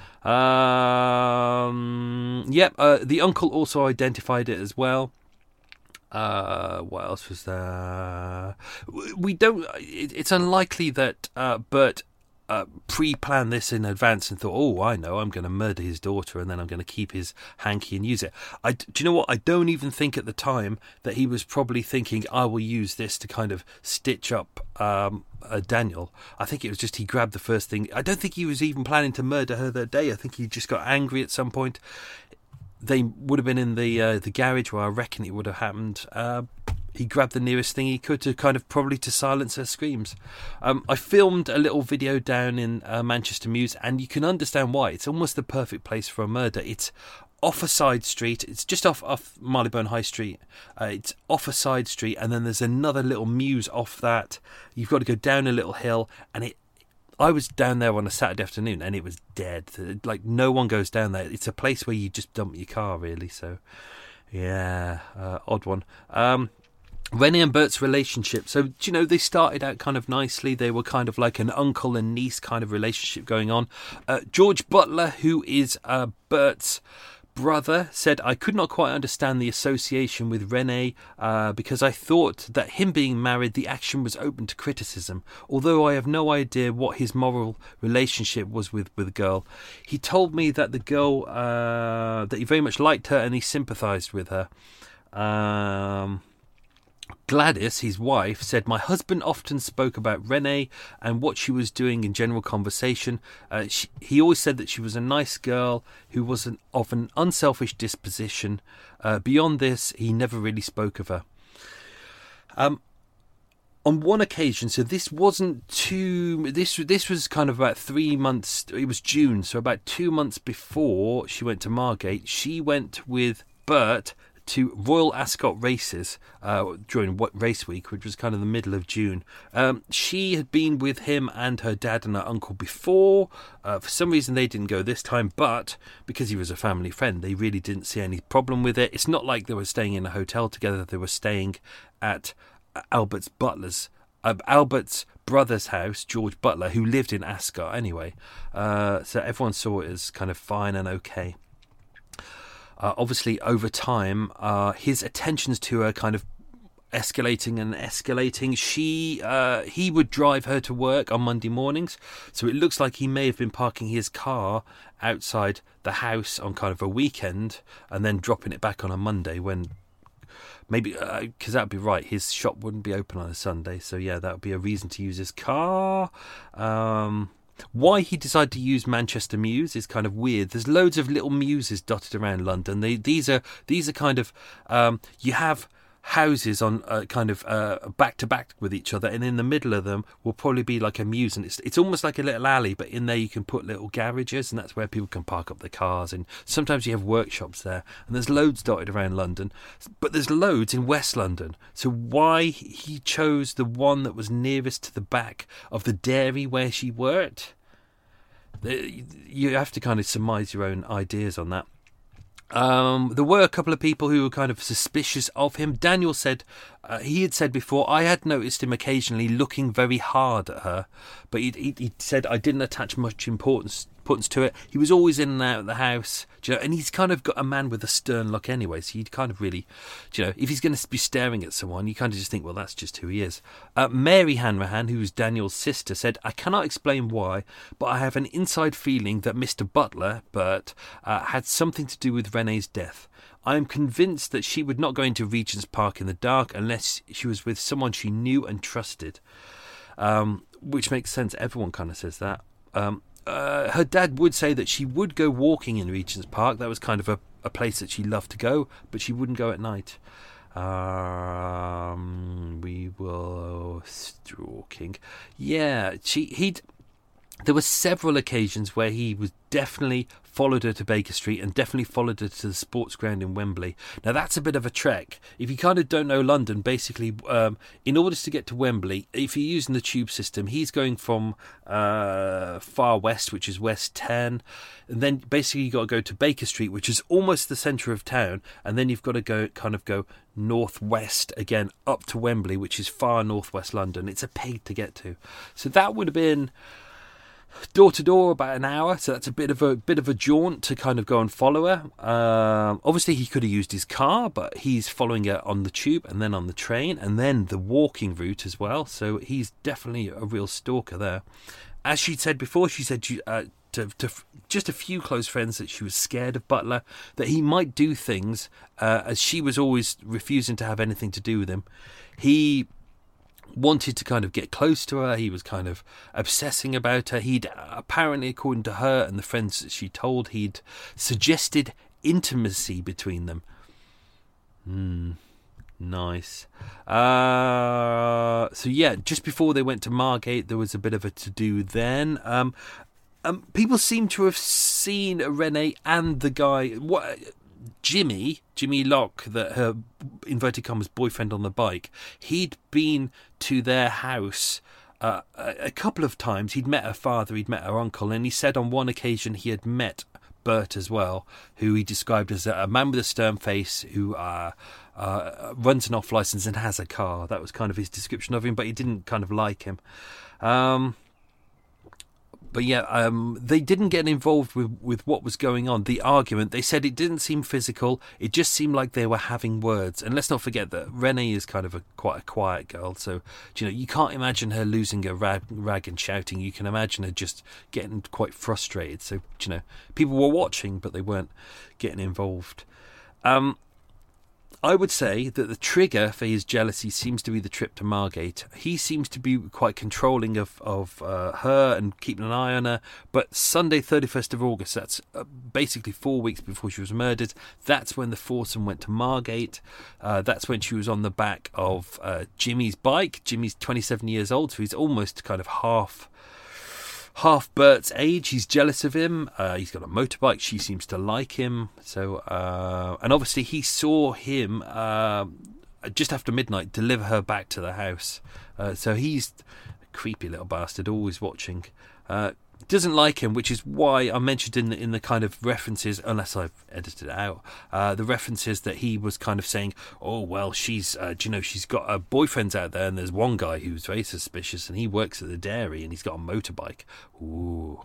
The uncle also identified it as well. What else was there? It's unlikely that Bert pre-planned this in advance and thought, oh, I know, I'm going to murder his daughter and then I'm going to keep his hanky and use it. Do you know what? I don't even think at the time that he was probably thinking, I will use this to kind of stitch up Daniel. I think it was just he grabbed the first thing. I don't think he was even planning to murder her that day. I think he just got angry at some point. They would have been in the garage where I reckon it would have happened. He grabbed the nearest thing he could to kind of probably to silence her screams. I filmed a little video down in Manchester Mews, and you can understand why. It's almost the perfect place for a murder. It's off a side street. It's just off Marylebone High Street. It's off a side street, and then there's another little mews off that. You've got to go down a little hill, and I was down there on a Saturday afternoon, and it was dead. Like, no one goes down there. It's a place where you just dump your car, really. So, yeah, odd one. Rennie and Bert's relationship. So, they started out kind of nicely. They were kind of like an uncle and niece kind of relationship going on. George Butler, who is Bert's brother, said, I could not quite understand the association with Renee because I thought that him being married, the action was open to criticism, although I have no idea what his moral relationship was with the girl. He told me that the girl, that he very much liked her and he sympathised with her. Gladys, his wife, said, my husband often spoke about Renee and what she was doing in general conversation. He always said that she was a nice girl who was of an unselfish disposition. Beyond this, he never really spoke of her. On one occasion, so this wasn't this was kind of about 3 months, it was June, so about 2 months before she went to Margate, she went with Bert to Royal Ascot races during race week, which was kind of the middle of June. She had been with him and her dad and her uncle before. For some reason they didn't go this time, but because he was a family friend, they really didn't see any problem with it. It's not like they were staying in a hotel together. They were staying at Albert's brother's house, George Butler, who lived in Ascot anyway. So everyone saw it as kind of fine and okay. Obviously, over time, his attentions to her kind of escalating. He would drive her to work on Monday mornings, so it looks like he may have been parking his car outside the house on kind of a weekend and then dropping it back on a Monday when maybe, because that would be right, his shop wouldn't be open on a Sunday, so yeah, that would be a reason to use his car. Why he decided to use Manchester Mews is kind of weird. There's loads of little mewses dotted around London. These are kind of you have houses on kind of back to back with each other, and in the middle of them will probably be like a mews, and it's almost like a little alley, but in there you can put little garages, and that's where people can park up their cars, and sometimes you have workshops there, and there's loads dotted around London, but there's loads in West London. So why he chose the one that was nearest to the back of the dairy where she worked, you have to kind of surmise your own ideas on that. There were a couple of people who were kind of suspicious of him. Daniel said, he had said before, I had noticed him occasionally looking very hard at her, but he said I didn't attach much importance to it. He was always in and out of the house, and he's kind of got a man with a stern look anyway, so you'd kind of really, if he's going to be staring at someone, you kind of just think, well, that's just who he is. Mary Hanrahan, who's Daniel's sister, said, I cannot explain why, but I have an inside feeling that Mr. Bert, had something to do with Renee's death. I am convinced that she would not go into Regent's Park in the dark unless she was with someone she knew and trusted, which makes sense. Everyone kind of says that. Her dad would say that she would go walking in Regent's Park. That was kind of a place that she loved to go, but she wouldn't go at night. We were stalking. Yeah, there were several occasions where he was definitely followed her to Baker Street and definitely followed her to the sports ground in Wembley. Now, that's a bit of a trek. If you kind of don't know London, basically, in order to get to Wembley, if you're using the tube system, he's going from Far West, which is West 10, and then basically you've got to go to Baker Street, which is almost the centre of town, and then you've got to go northwest again up to Wembley, which is far northwest London. It's a peg to get to. So that would have been door to door about an hour, so that's a bit of a jaunt to kind of go and follow her. Obviously he could have used his car, but he's following her on the tube and then on the train and then the walking route as well, so he's definitely a real stalker there. As she said before, she said to just a few close friends that she was scared of Butler, that he might do things, as she was always refusing to have anything to do with him. He wanted to kind of get close to her. He was kind of obsessing about her. He'd apparently, according to her and the friends that she told, he'd suggested intimacy between them. Nice. So yeah, just before they went to Margate, there was a bit of a to-do then. People seem to have seen Renee and the guy, Jimmy Locke, that her inverted commas boyfriend on the bike, he'd been to their house a couple of times. He'd met her father, he'd met her uncle, and he said on one occasion he had met Bert as well, who he described as a man with a stern face who runs an off licence and has a car. That was kind of his description of him, but he didn't kind of like him. But yeah, they didn't get involved with what was going on, the argument. They said it didn't seem physical, it just seemed like they were having words. And let's not forget that Renee is kind of quite a quiet girl, so you can't imagine her losing a rag and shouting. You can imagine her just getting quite frustrated. So people were watching, but they weren't getting involved. I would say that the trigger for his jealousy seems to be the trip to Margate. He seems to be quite controlling of her and keeping an eye on her. But Sunday, 31st of August, that's basically 4 weeks before she was murdered, that's when the foursome went to Margate. That's when she was on the back of Jimmy's bike. Jimmy's 27 years old, so he's almost kind of half Bert's age. He's jealous of him. He's got a motorbike. She seems to like him. So, and obviously he saw him just after midnight deliver her back to the house. So he's a creepy little bastard, always watching. Doesn't like him, which is why I mentioned in the kind of references, unless I've edited it out, the references that he was kind of saying, oh, well, she's she's got boyfriends out there, and there's one guy who's very suspicious, and he works at the dairy, and he's got a motorbike. Ooh.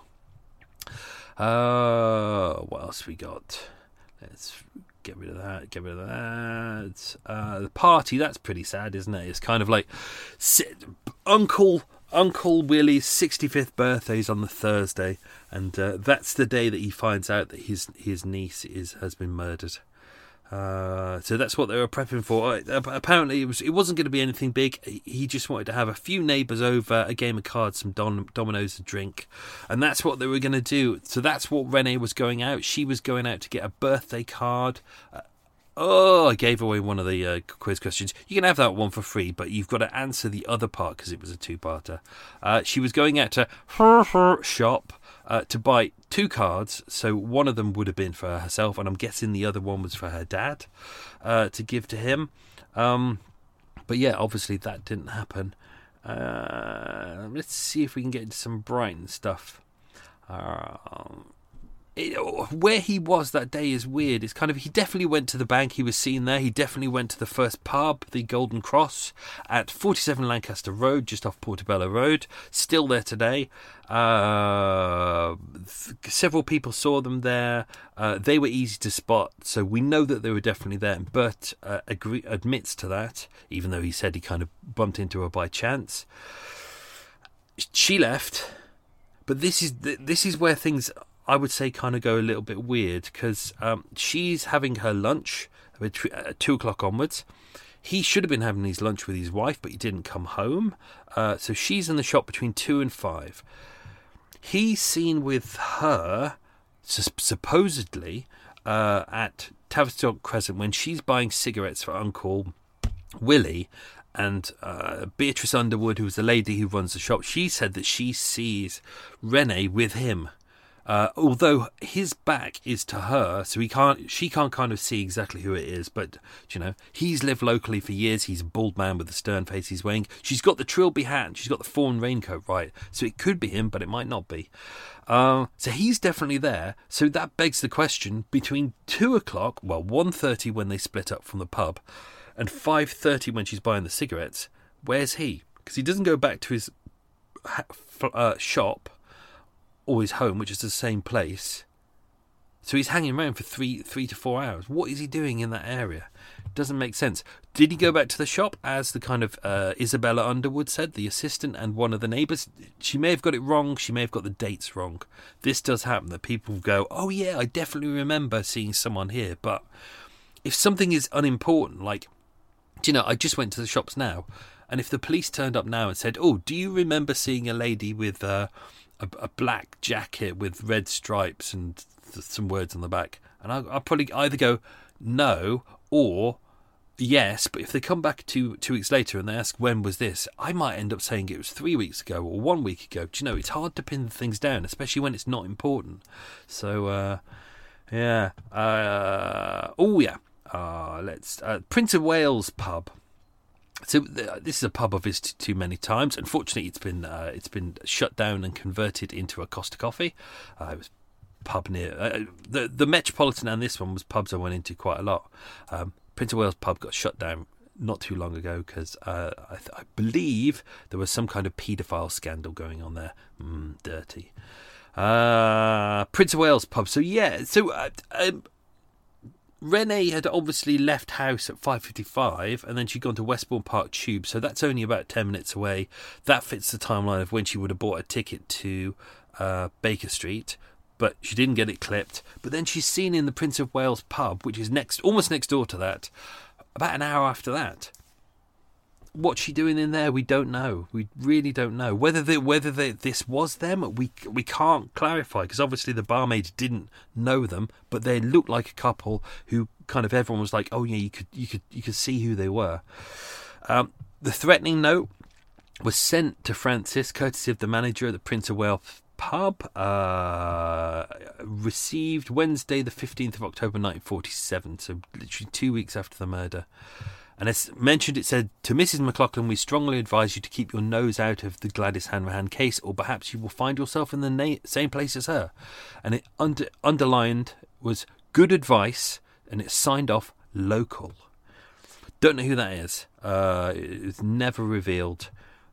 What else we got? Let's get rid of that. The party, that's pretty sad, isn't it? It's kind of like Uncle Willie's 65th birthday is on the Thursday, and that's the day that he finds out that his niece has been murdered. So that's what they were prepping for. Apparently, it wasn't going to be anything big. He just wanted to have a few neighbours over, a game of cards, some dominoes, a drink, and that's what they were going to do. So that's what Renee was going out. She was going out to get a birthday card. I gave away one of the quiz questions. You can have that one for free, but you've got to answer the other part because it was a two-parter. She was going out to her shop to buy 2 cards, so one of them would have been for herself, and I'm guessing the other one was for her dad to give to him. But yeah, obviously that didn't happen. Let's see if we can get into some Brighton stuff. Where he was that day is weird. It's kind of, he definitely went to the bank. He was seen there. He definitely went to the first pub, the Golden Cross, at 47 Lancaster Road, just off Portobello Road. Still there today. Several people saw them there. They were easy to spot, so we know that they were definitely there. Bert admits to that, even though he said he kind of bumped into her by chance. She left, but this is where things, I would say, kind of go a little bit weird, because she's having her lunch at 2 o'clock onwards. He should have been having his lunch with his wife, but he didn't come home. So she's in the shop between 2 and 5. He's seen with her, supposedly, at Tavistock Crescent when she's buying cigarettes for Uncle Willie. And Beatrice Underwood, who's the lady who runs the shop, she said that she sees Rene with him. Although his back is to her, so she can't kind of see exactly who it is, but, you know, he's lived locally for years. He's a bald man with a stern face he's wearing. She's got the Trilby hat and she's got the fawn raincoat, right? So it could be him, but it might not be. So he's definitely there. So that begs the question, between 2 o'clock, 1:30 when they split up from the pub, and 5:30 when she's buying the cigarettes, where's he? Because he doesn't go back to his shop or his home, which is the same place. So he's hanging around for 3 to 4 hours. What is he doing in that area? Doesn't make sense. Did he go back to the shop, as the kind of Isabella Underwood said, the assistant and one of the neighbours? She may have got it wrong. She may have got the dates wrong. This does happen, that people go, oh yeah, I definitely remember seeing someone here. But if something is unimportant, like, do you know, I just went to the shops now, and if the police turned up now and said, oh, do you remember seeing a lady with a black jacket with red stripes and some words on the back? And I'll probably either go no or yes, but if they come back 2 weeks later and they ask when was this, I might end up saying it was 3 weeks ago or 1 week ago. Do you know, it's hard to pin things down, especially when it's not important. So let's Prince of Wales pub. So this is a pub I've visited too many times. Unfortunately, it's been shut down and converted into a Costa Coffee. It was a pub near the Metropolitan, and this one was pubs I went into quite a lot. Prince of Wales pub got shut down not too long ago because I believe there was some kind of paedophile scandal going on there. Dirty. Prince of Wales pub. So yeah. So. Renee had obviously left house at 5:55 and then she'd gone to Westbourne Park Tube, so that's only about 10 minutes away. That fits the timeline of when she would have bought a ticket to Baker Street, but she didn't get it clipped. But then she's seen in the Prince of Wales pub, which is almost next door to that, about an hour after that. What's she doing in there? We don't know. We really don't know. Whether this was them, we can't clarify, because obviously the barmaid didn't know them, but they looked like a couple who kind of everyone was like, oh yeah, you could see who they were. The threatening note was sent to Francis, courtesy of the manager of the Prince of Wales pub. Received Wednesday, the 15th of October, 1947. So literally 2 weeks after the murder. And as mentioned, it said, to Mrs. McLaughlin, we strongly advise you to keep your nose out of the Gladys Hanrahan case, or perhaps you will find yourself in the same place as her. And it underlined was good advice, and it's signed off local. Don't know who that is. It's never revealed.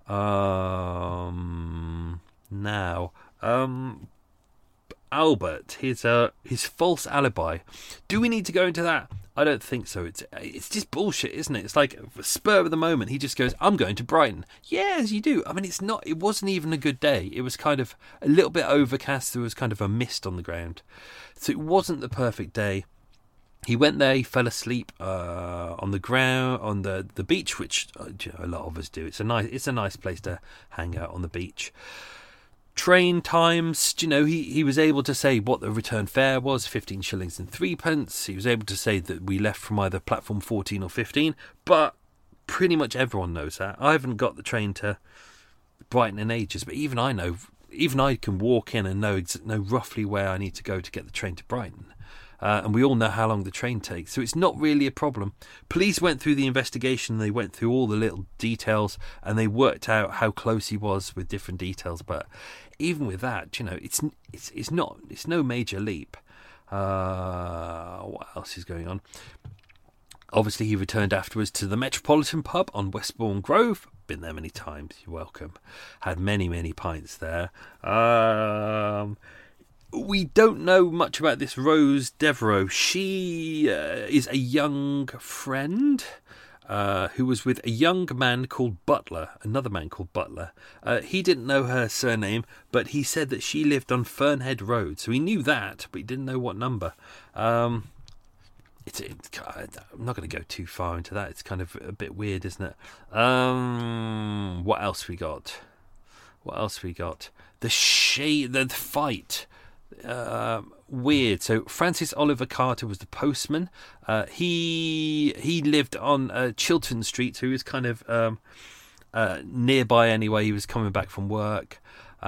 Now, Albert, his false alibi. Do we need to go into that? I don't think so. It's just bullshit, isn't it? It's like a spur of the moment. He just goes, I'm going to Brighton. Yes, you do. I mean, it wasn't even a good day. It was kind of a little bit overcast. There was kind of a mist on the ground. So it wasn't the perfect day. He went there, he fell asleep on the ground, on the beach, which a lot of us do. It's a nice place to hang out on the beach. Train times, he was able to say what the return fare was, 15 shillings and 3p. He was able to say that we left from either platform 14 or 15, but pretty much everyone knows that. I haven't got the train to Brighton in ages, but even I can walk in and know roughly where I need to go to get the train to Brighton. and we all know how long the train takes, so it's not really a problem. Police went through the investigation, they went through all the little details, and they worked out how close he was with different details. But even with that, it's no major leap. What else is going on? Obviously, he returned afterwards to the Metropolitan pub on Westbourne Grove. Been there many times. You're welcome. Had many, many pints there. We don't know much about this Rose Devereaux. She is a young friend who was with a young man called Butler, another man called Butler. He didn't know her surname, but he said that she lived on Fernhead Road. So he knew that, but he didn't know what number. I'm not going to go too far into that. It's kind of a bit weird, isn't it? What else we got? The fight. Weird. So Francis Oliver Carter was the postman. He lived on Chiltern Street, so he was kind of nearby anyway. He was coming back from work.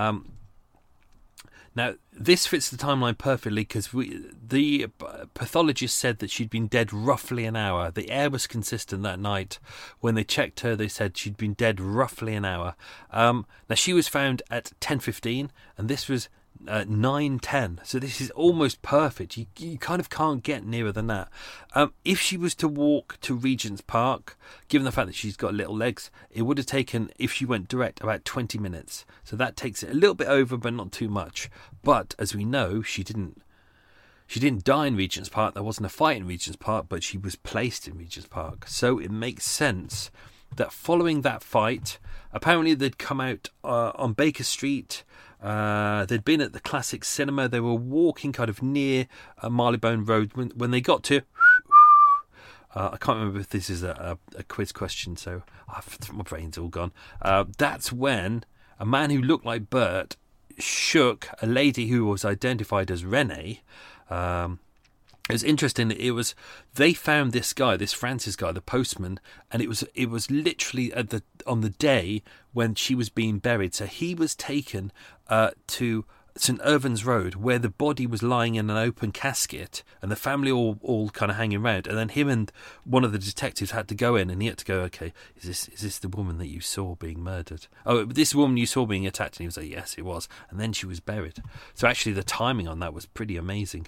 Now, this fits the timeline perfectly because the pathologist said that she'd been dead roughly an hour. The air was consistent that night. When they checked her, they said she'd been dead roughly an hour. Now, she was found at 10:15, and this was 9:10. So this is almost perfect. You kind of can't get nearer than that. If she was to walk to Regent's Park, given the fact that she's got little legs, it would have taken, if she went direct, about 20 minutes. So that takes it a little bit over, but not too much. But as we know, she didn't die in Regent's Park. There wasn't a fight in Regent's Park, but she was placed in Regent's Park. So it makes sense that following that fight, apparently they'd come out on Baker Street. They'd been at the Classic Cinema. They were walking kind of near Marylebone Road when they got to... I can't remember if this is a quiz question, so my brain's all gone. That's when a man who looked like Bert shook a lady who was identified as Renee. It was interesting. They found this guy, this Francis guy, the postman, and it was literally on the day when she was being buried. So he was taken to St Irving's Road, where the body was lying in an open casket, and the family all kind of hanging around. And then him and one of the detectives had to go in, and he had to go, okay, is this the woman that you saw being murdered? Oh, this woman you saw being attacked? And he was like, yes, it was. And then she was buried. So actually, the timing on that was pretty amazing.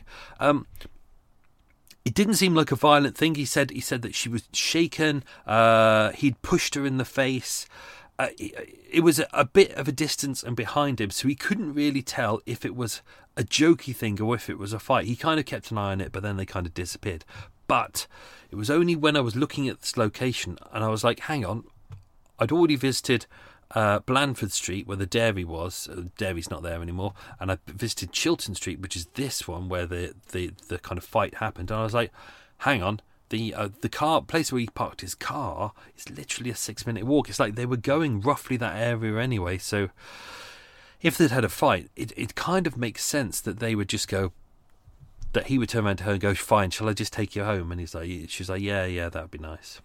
It didn't seem like a violent thing. He said that she was shaken. He'd pushed her in the face. It was a bit of a distance and behind him, so he couldn't really tell if it was a jokey thing or if it was a fight. He kind of kept an eye on it, but then they kind of disappeared. But it was only when I was looking at this location and I was like, hang on, I'd already visited Blandford Street, where the dairy was. Dairy's not there anymore. And I visited Chiltern Street, which is this one where the kind of fight happened. And I was like, hang on. The place where he parked his car is literally a 6-minute walk. It's like they were going roughly that area anyway. So if they'd had a fight, it kind of makes sense that they would just go, that he would turn around to her and go, fine, shall I just take you home? And she's like, yeah, that'd be nice.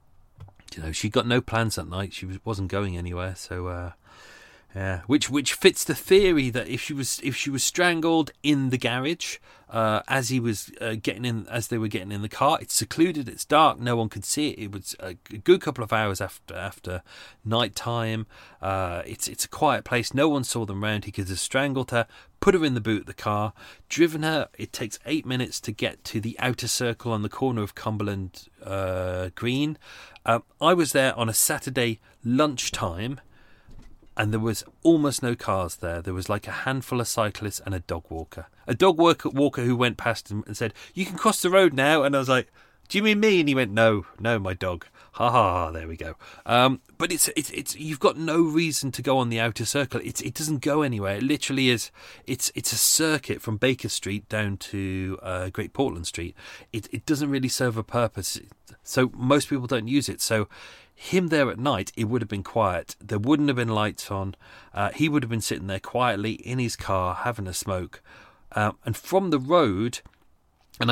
She got no plans that night. She wasn't going anywhere. So yeah, which fits the theory that if she was strangled in the garage as he was as they were getting in the car, it's secluded, it's dark, no one could see it. It was a good couple of hours after night time. It's a quiet place. No one saw them round. He could have strangled her, put her in the boot of the car, driven her. It takes 8 minutes to get to the outer circle on the corner of Cumberland Green. I was there on a Saturday lunchtime, and there was almost no cars there. There was like a handful of cyclists and a dog walker. A dog walker who went past him and said, "You can cross the road now." And I was like, "Do you mean me?" And he went, No, my dog. Ha ha ha, there we go. But it's you've got no reason to go on the outer circle. It doesn't go anywhere. It literally is. It's a circuit from Baker Street down to Great Portland Street. It doesn't really serve a purpose. So most people don't use it. So him there at night, it would have been quiet. There wouldn't have been lights on. He would have been sitting there quietly in his car having a smoke. And from the road, and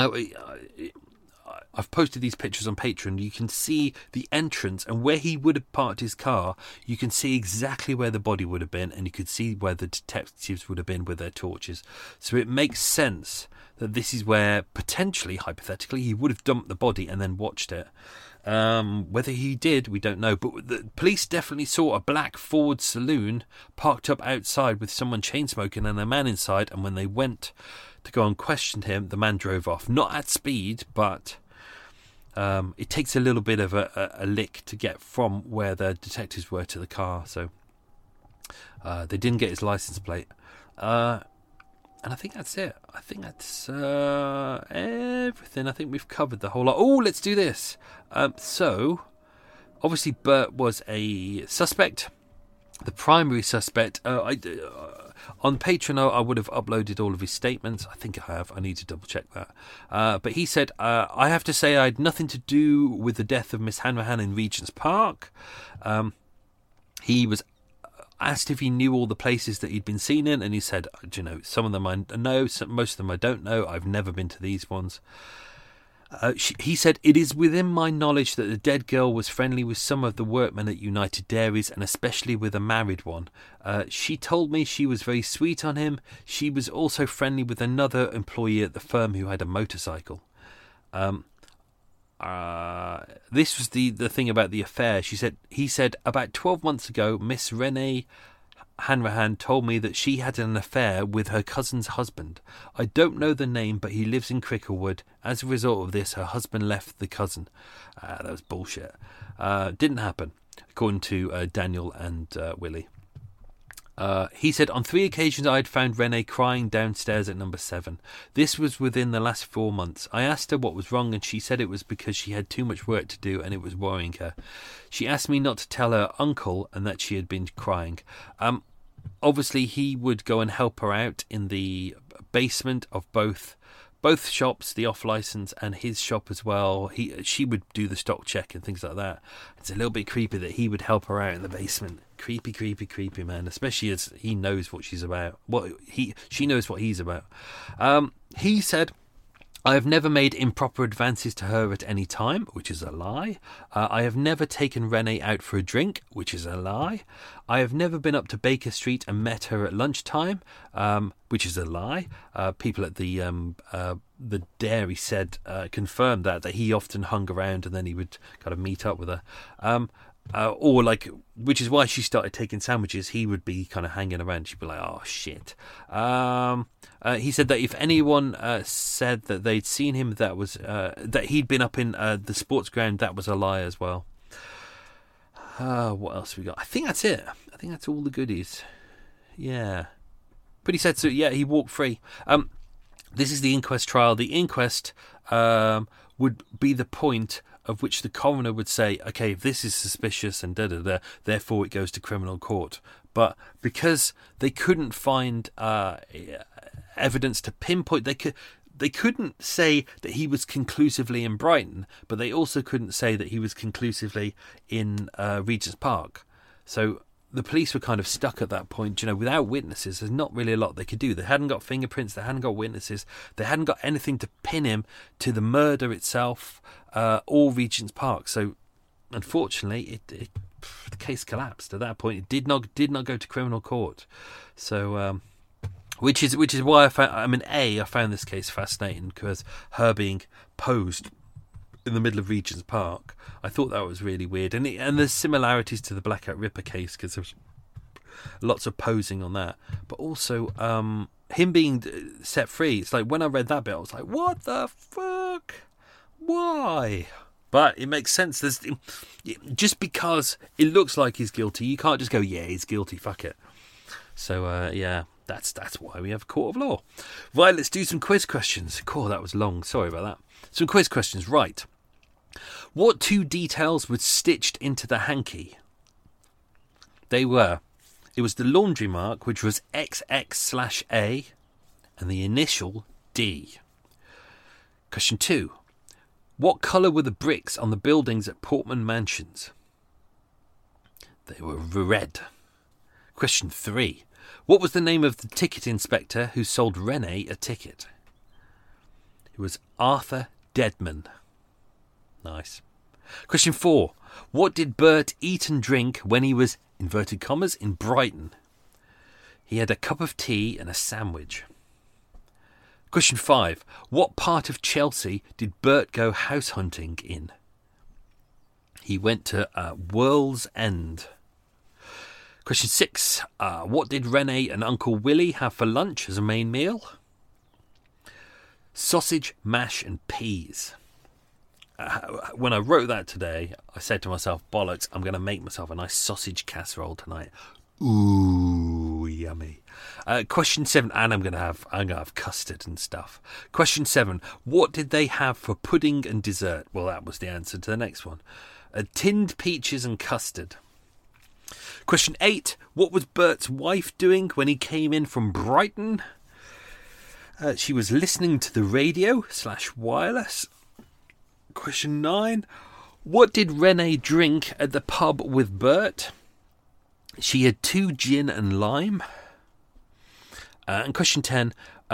I've posted these pictures on Patreon. You can see the entrance, and where he would have parked his car, you can see exactly where the body would have been, and you could see where the detectives would have been with their torches. So it makes sense that this is where, potentially, hypothetically, he would have dumped the body and then watched it. Whether he did, we don't know. But the police definitely saw a black Ford saloon parked up outside with someone chain-smoking and a man inside. And when they went to go and question him, the man drove off. Not at speed, but it takes a little bit of a lick to get from where the detectives were to the car. So they didn't get his license plate. And I think that's it. I think that's everything. I think we've covered the whole lot. Oh, let's do this. So, obviously, Bert was a suspect, the primary suspect. On Patreon, I would have uploaded all of his statements. I think I have. I need to double check that. But he said, I have to say I had nothing to do with the death of Miss Hanrahan in Regent's Park. He was asked if he knew all the places that he'd been seen in, and he said, you know, some of them I know, most of them I don't know. I've never been to these ones. He said, it is within my knowledge that the dead girl was friendly with some of the workmen at United Dairies, and especially with a married one. She told me she was very sweet on him. She was also friendly with another employee at the firm who had a motorcycle. This was the thing about the affair. He said, about 12 months ago, Miss Renee Hanrahan told me that she had an affair with her cousin's husband. I don't know the name, but he lives in Cricklewood. As a result of this, her husband left the cousin. That was bullshit. Didn't happen, according to Daniel and Willie. He said, on 3 occasions I had found Renee crying downstairs at number 7. This was within the last 4 months. I asked her what was wrong, and she said it was because she had too much work to do and it was worrying her. She asked me not to tell her uncle and that she had been crying. Obviously, he would go and help her out in the basement of both shops, the off-licence and his shop as well. She would do the stock check and things like that. It's a little bit creepy that he would help her out in the basement. Creepy, man. Especially as he knows what she's about. She knows what he's about. He said, I have never made improper advances to her at any time, which is a lie. I have never taken Renee out for a drink, which is a lie. I have never been up to Baker Street and met her at lunchtime, which is a lie. People at the dairy said, confirmed that he often hung around and then he would kind of meet up with her. Which is why she started taking sandwiches. He would be kind of hanging around. She'd be like, oh, shit. He said that if anyone said that they'd seen him, that he'd been up in the sports ground, that was a lie as well. What else we got? I think that's it. I think that's all the goodies. Yeah. But he said, so yeah, he walked free. This is the inquest trial. The inquest would be the point of which the coroner would say, okay, if this is suspicious and da-da-da, therefore it goes to criminal court. But because they couldn't find evidence to pinpoint, they couldn't say that he was conclusively in Brighton, but they also couldn't say that he was conclusively in Regent's Park. So the police were kind of stuck at that point. You know, without witnesses, there's not really a lot they could do. They hadn't got fingerprints, they hadn't got witnesses, they hadn't got anything to pin him to the murder itself or Regent's Park. So, unfortunately, the case collapsed at that point. It did not go to criminal court. So, which is why I found this case fascinating, because her being posed in the middle of Regent's Park, I thought that was really weird, and there's similarities to the Blackout Ripper case because there's lots of posing on that, but also him being set free. It's like when I read that bit, I was like, what the fuck? Why? But it makes sense. Just because it looks like he's guilty, you can't just go, yeah, he's guilty, fuck it. So yeah, that's why we have a court of law. Right, let's do some quiz questions. Cool, that was long. Sorry about that. Some quiz questions. Right. What 2 details were stitched into the hanky? It was the laundry mark, which was XX/A, and the initial D. Question 2. What colour were the bricks on the buildings at Portman Mansions? They were red. Question 3. What was the name of the ticket inspector who sold Renee a ticket? It was Arthur Deadman. Nice. Question 4. What did Bert eat and drink when he was, inverted commas, in Brighton? He had a cup of tea and a sandwich. Question 5. What part of Chelsea did Bert go house hunting in? He went to World's End. Question 6. What did Renee and Uncle Willie have for lunch as a main meal? Sausage, mash and peas. When I wrote that today, I said to myself, bollocks, I'm going to make myself a nice sausage casserole tonight. Ooh, yummy. Question 7, and I'm going to have custard and stuff. Question 7, what did they have for pudding and dessert? Well, that was the answer to the next one. Tinned peaches and custard. Question 8, what was Bert's wife doing when he came in from Brighton? She was listening to the radio / wireless. Question 9, what did Renee drink at the pub with Bert? She had 2 gin and lime. And question 10,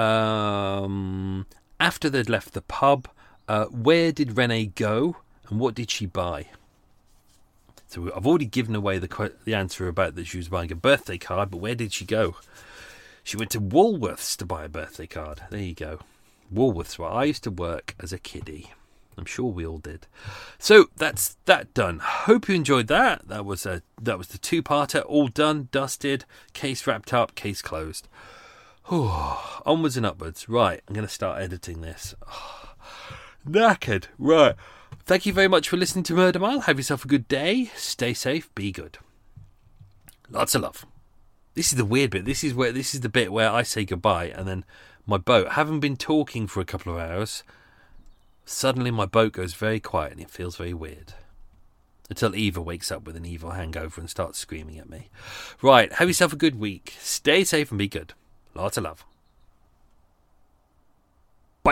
after they'd left the pub, where did Renee go and what did she buy? So I've already given away the answer about that she was buying a birthday card, but where did she go? She went to Woolworths to buy a birthday card. There you go. Woolworths, where I used to work as a kiddie. I'm sure we all did. So that's that done. Hope you enjoyed that. That was the 2-parter. All done, dusted, case wrapped up, case closed. Onwards and upwards. Right, I'm going to start editing this. Knackered. Right. Thank you very much for listening to Murder Mile. Have yourself a good day. Stay safe. Be good. Lots of love. This is the weird bit. This is the bit where I say goodbye and then my boat, having been talking for a couple of hours, suddenly my boat goes very quiet and it feels very weird. Until Eva wakes up with an evil hangover and starts screaming at me. Right, have yourself a good week. Stay safe and be good. Lots of love. Bye.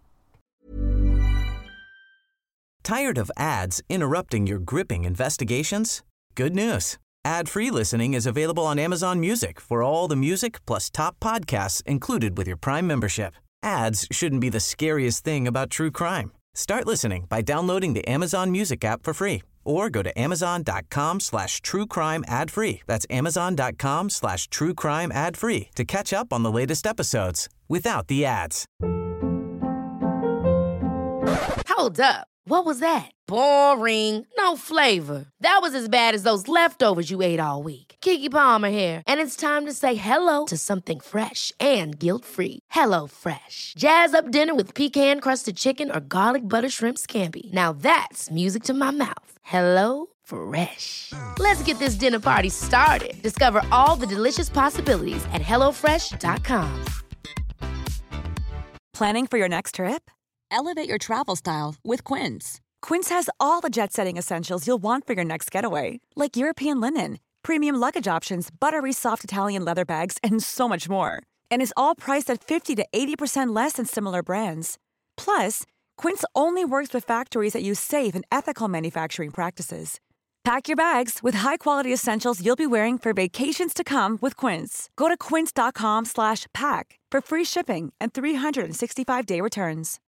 Tired of ads interrupting your gripping investigations? Good news. Ad-free listening is available on Amazon Music for all the music plus top podcasts included with your Prime membership. Ads shouldn't be the scariest thing about true crime. Start listening by downloading the Amazon Music app for free or go to amazon.com/truecrime ad-free. That's amazon.com/truecrime ad-free to catch up on the latest episodes without the ads. Hold up. What was that? Boring. No flavor. That was as bad as those leftovers you ate all week. Keke Palmer here, and it's time to say hello to something fresh and guilt-free. HelloFresh. Jazz up dinner with pecan-crusted chicken or garlic butter shrimp scampi. Now that's music to my mouth. HelloFresh. Let's get this dinner party started. Discover all the delicious possibilities at HelloFresh.com. Planning for your next trip? Elevate your travel style with Quince. Quince has all the jet-setting essentials you'll want for your next getaway, like European linen, premium luggage options, buttery soft Italian leather bags, and so much more. And is all priced at 50 to 80% less than similar brands. Plus, Quince only works with factories that use safe and ethical manufacturing practices. Pack your bags with high-quality essentials you'll be wearing for vacations to come with Quince. Go to quince.com/pack for free shipping and 365-day returns.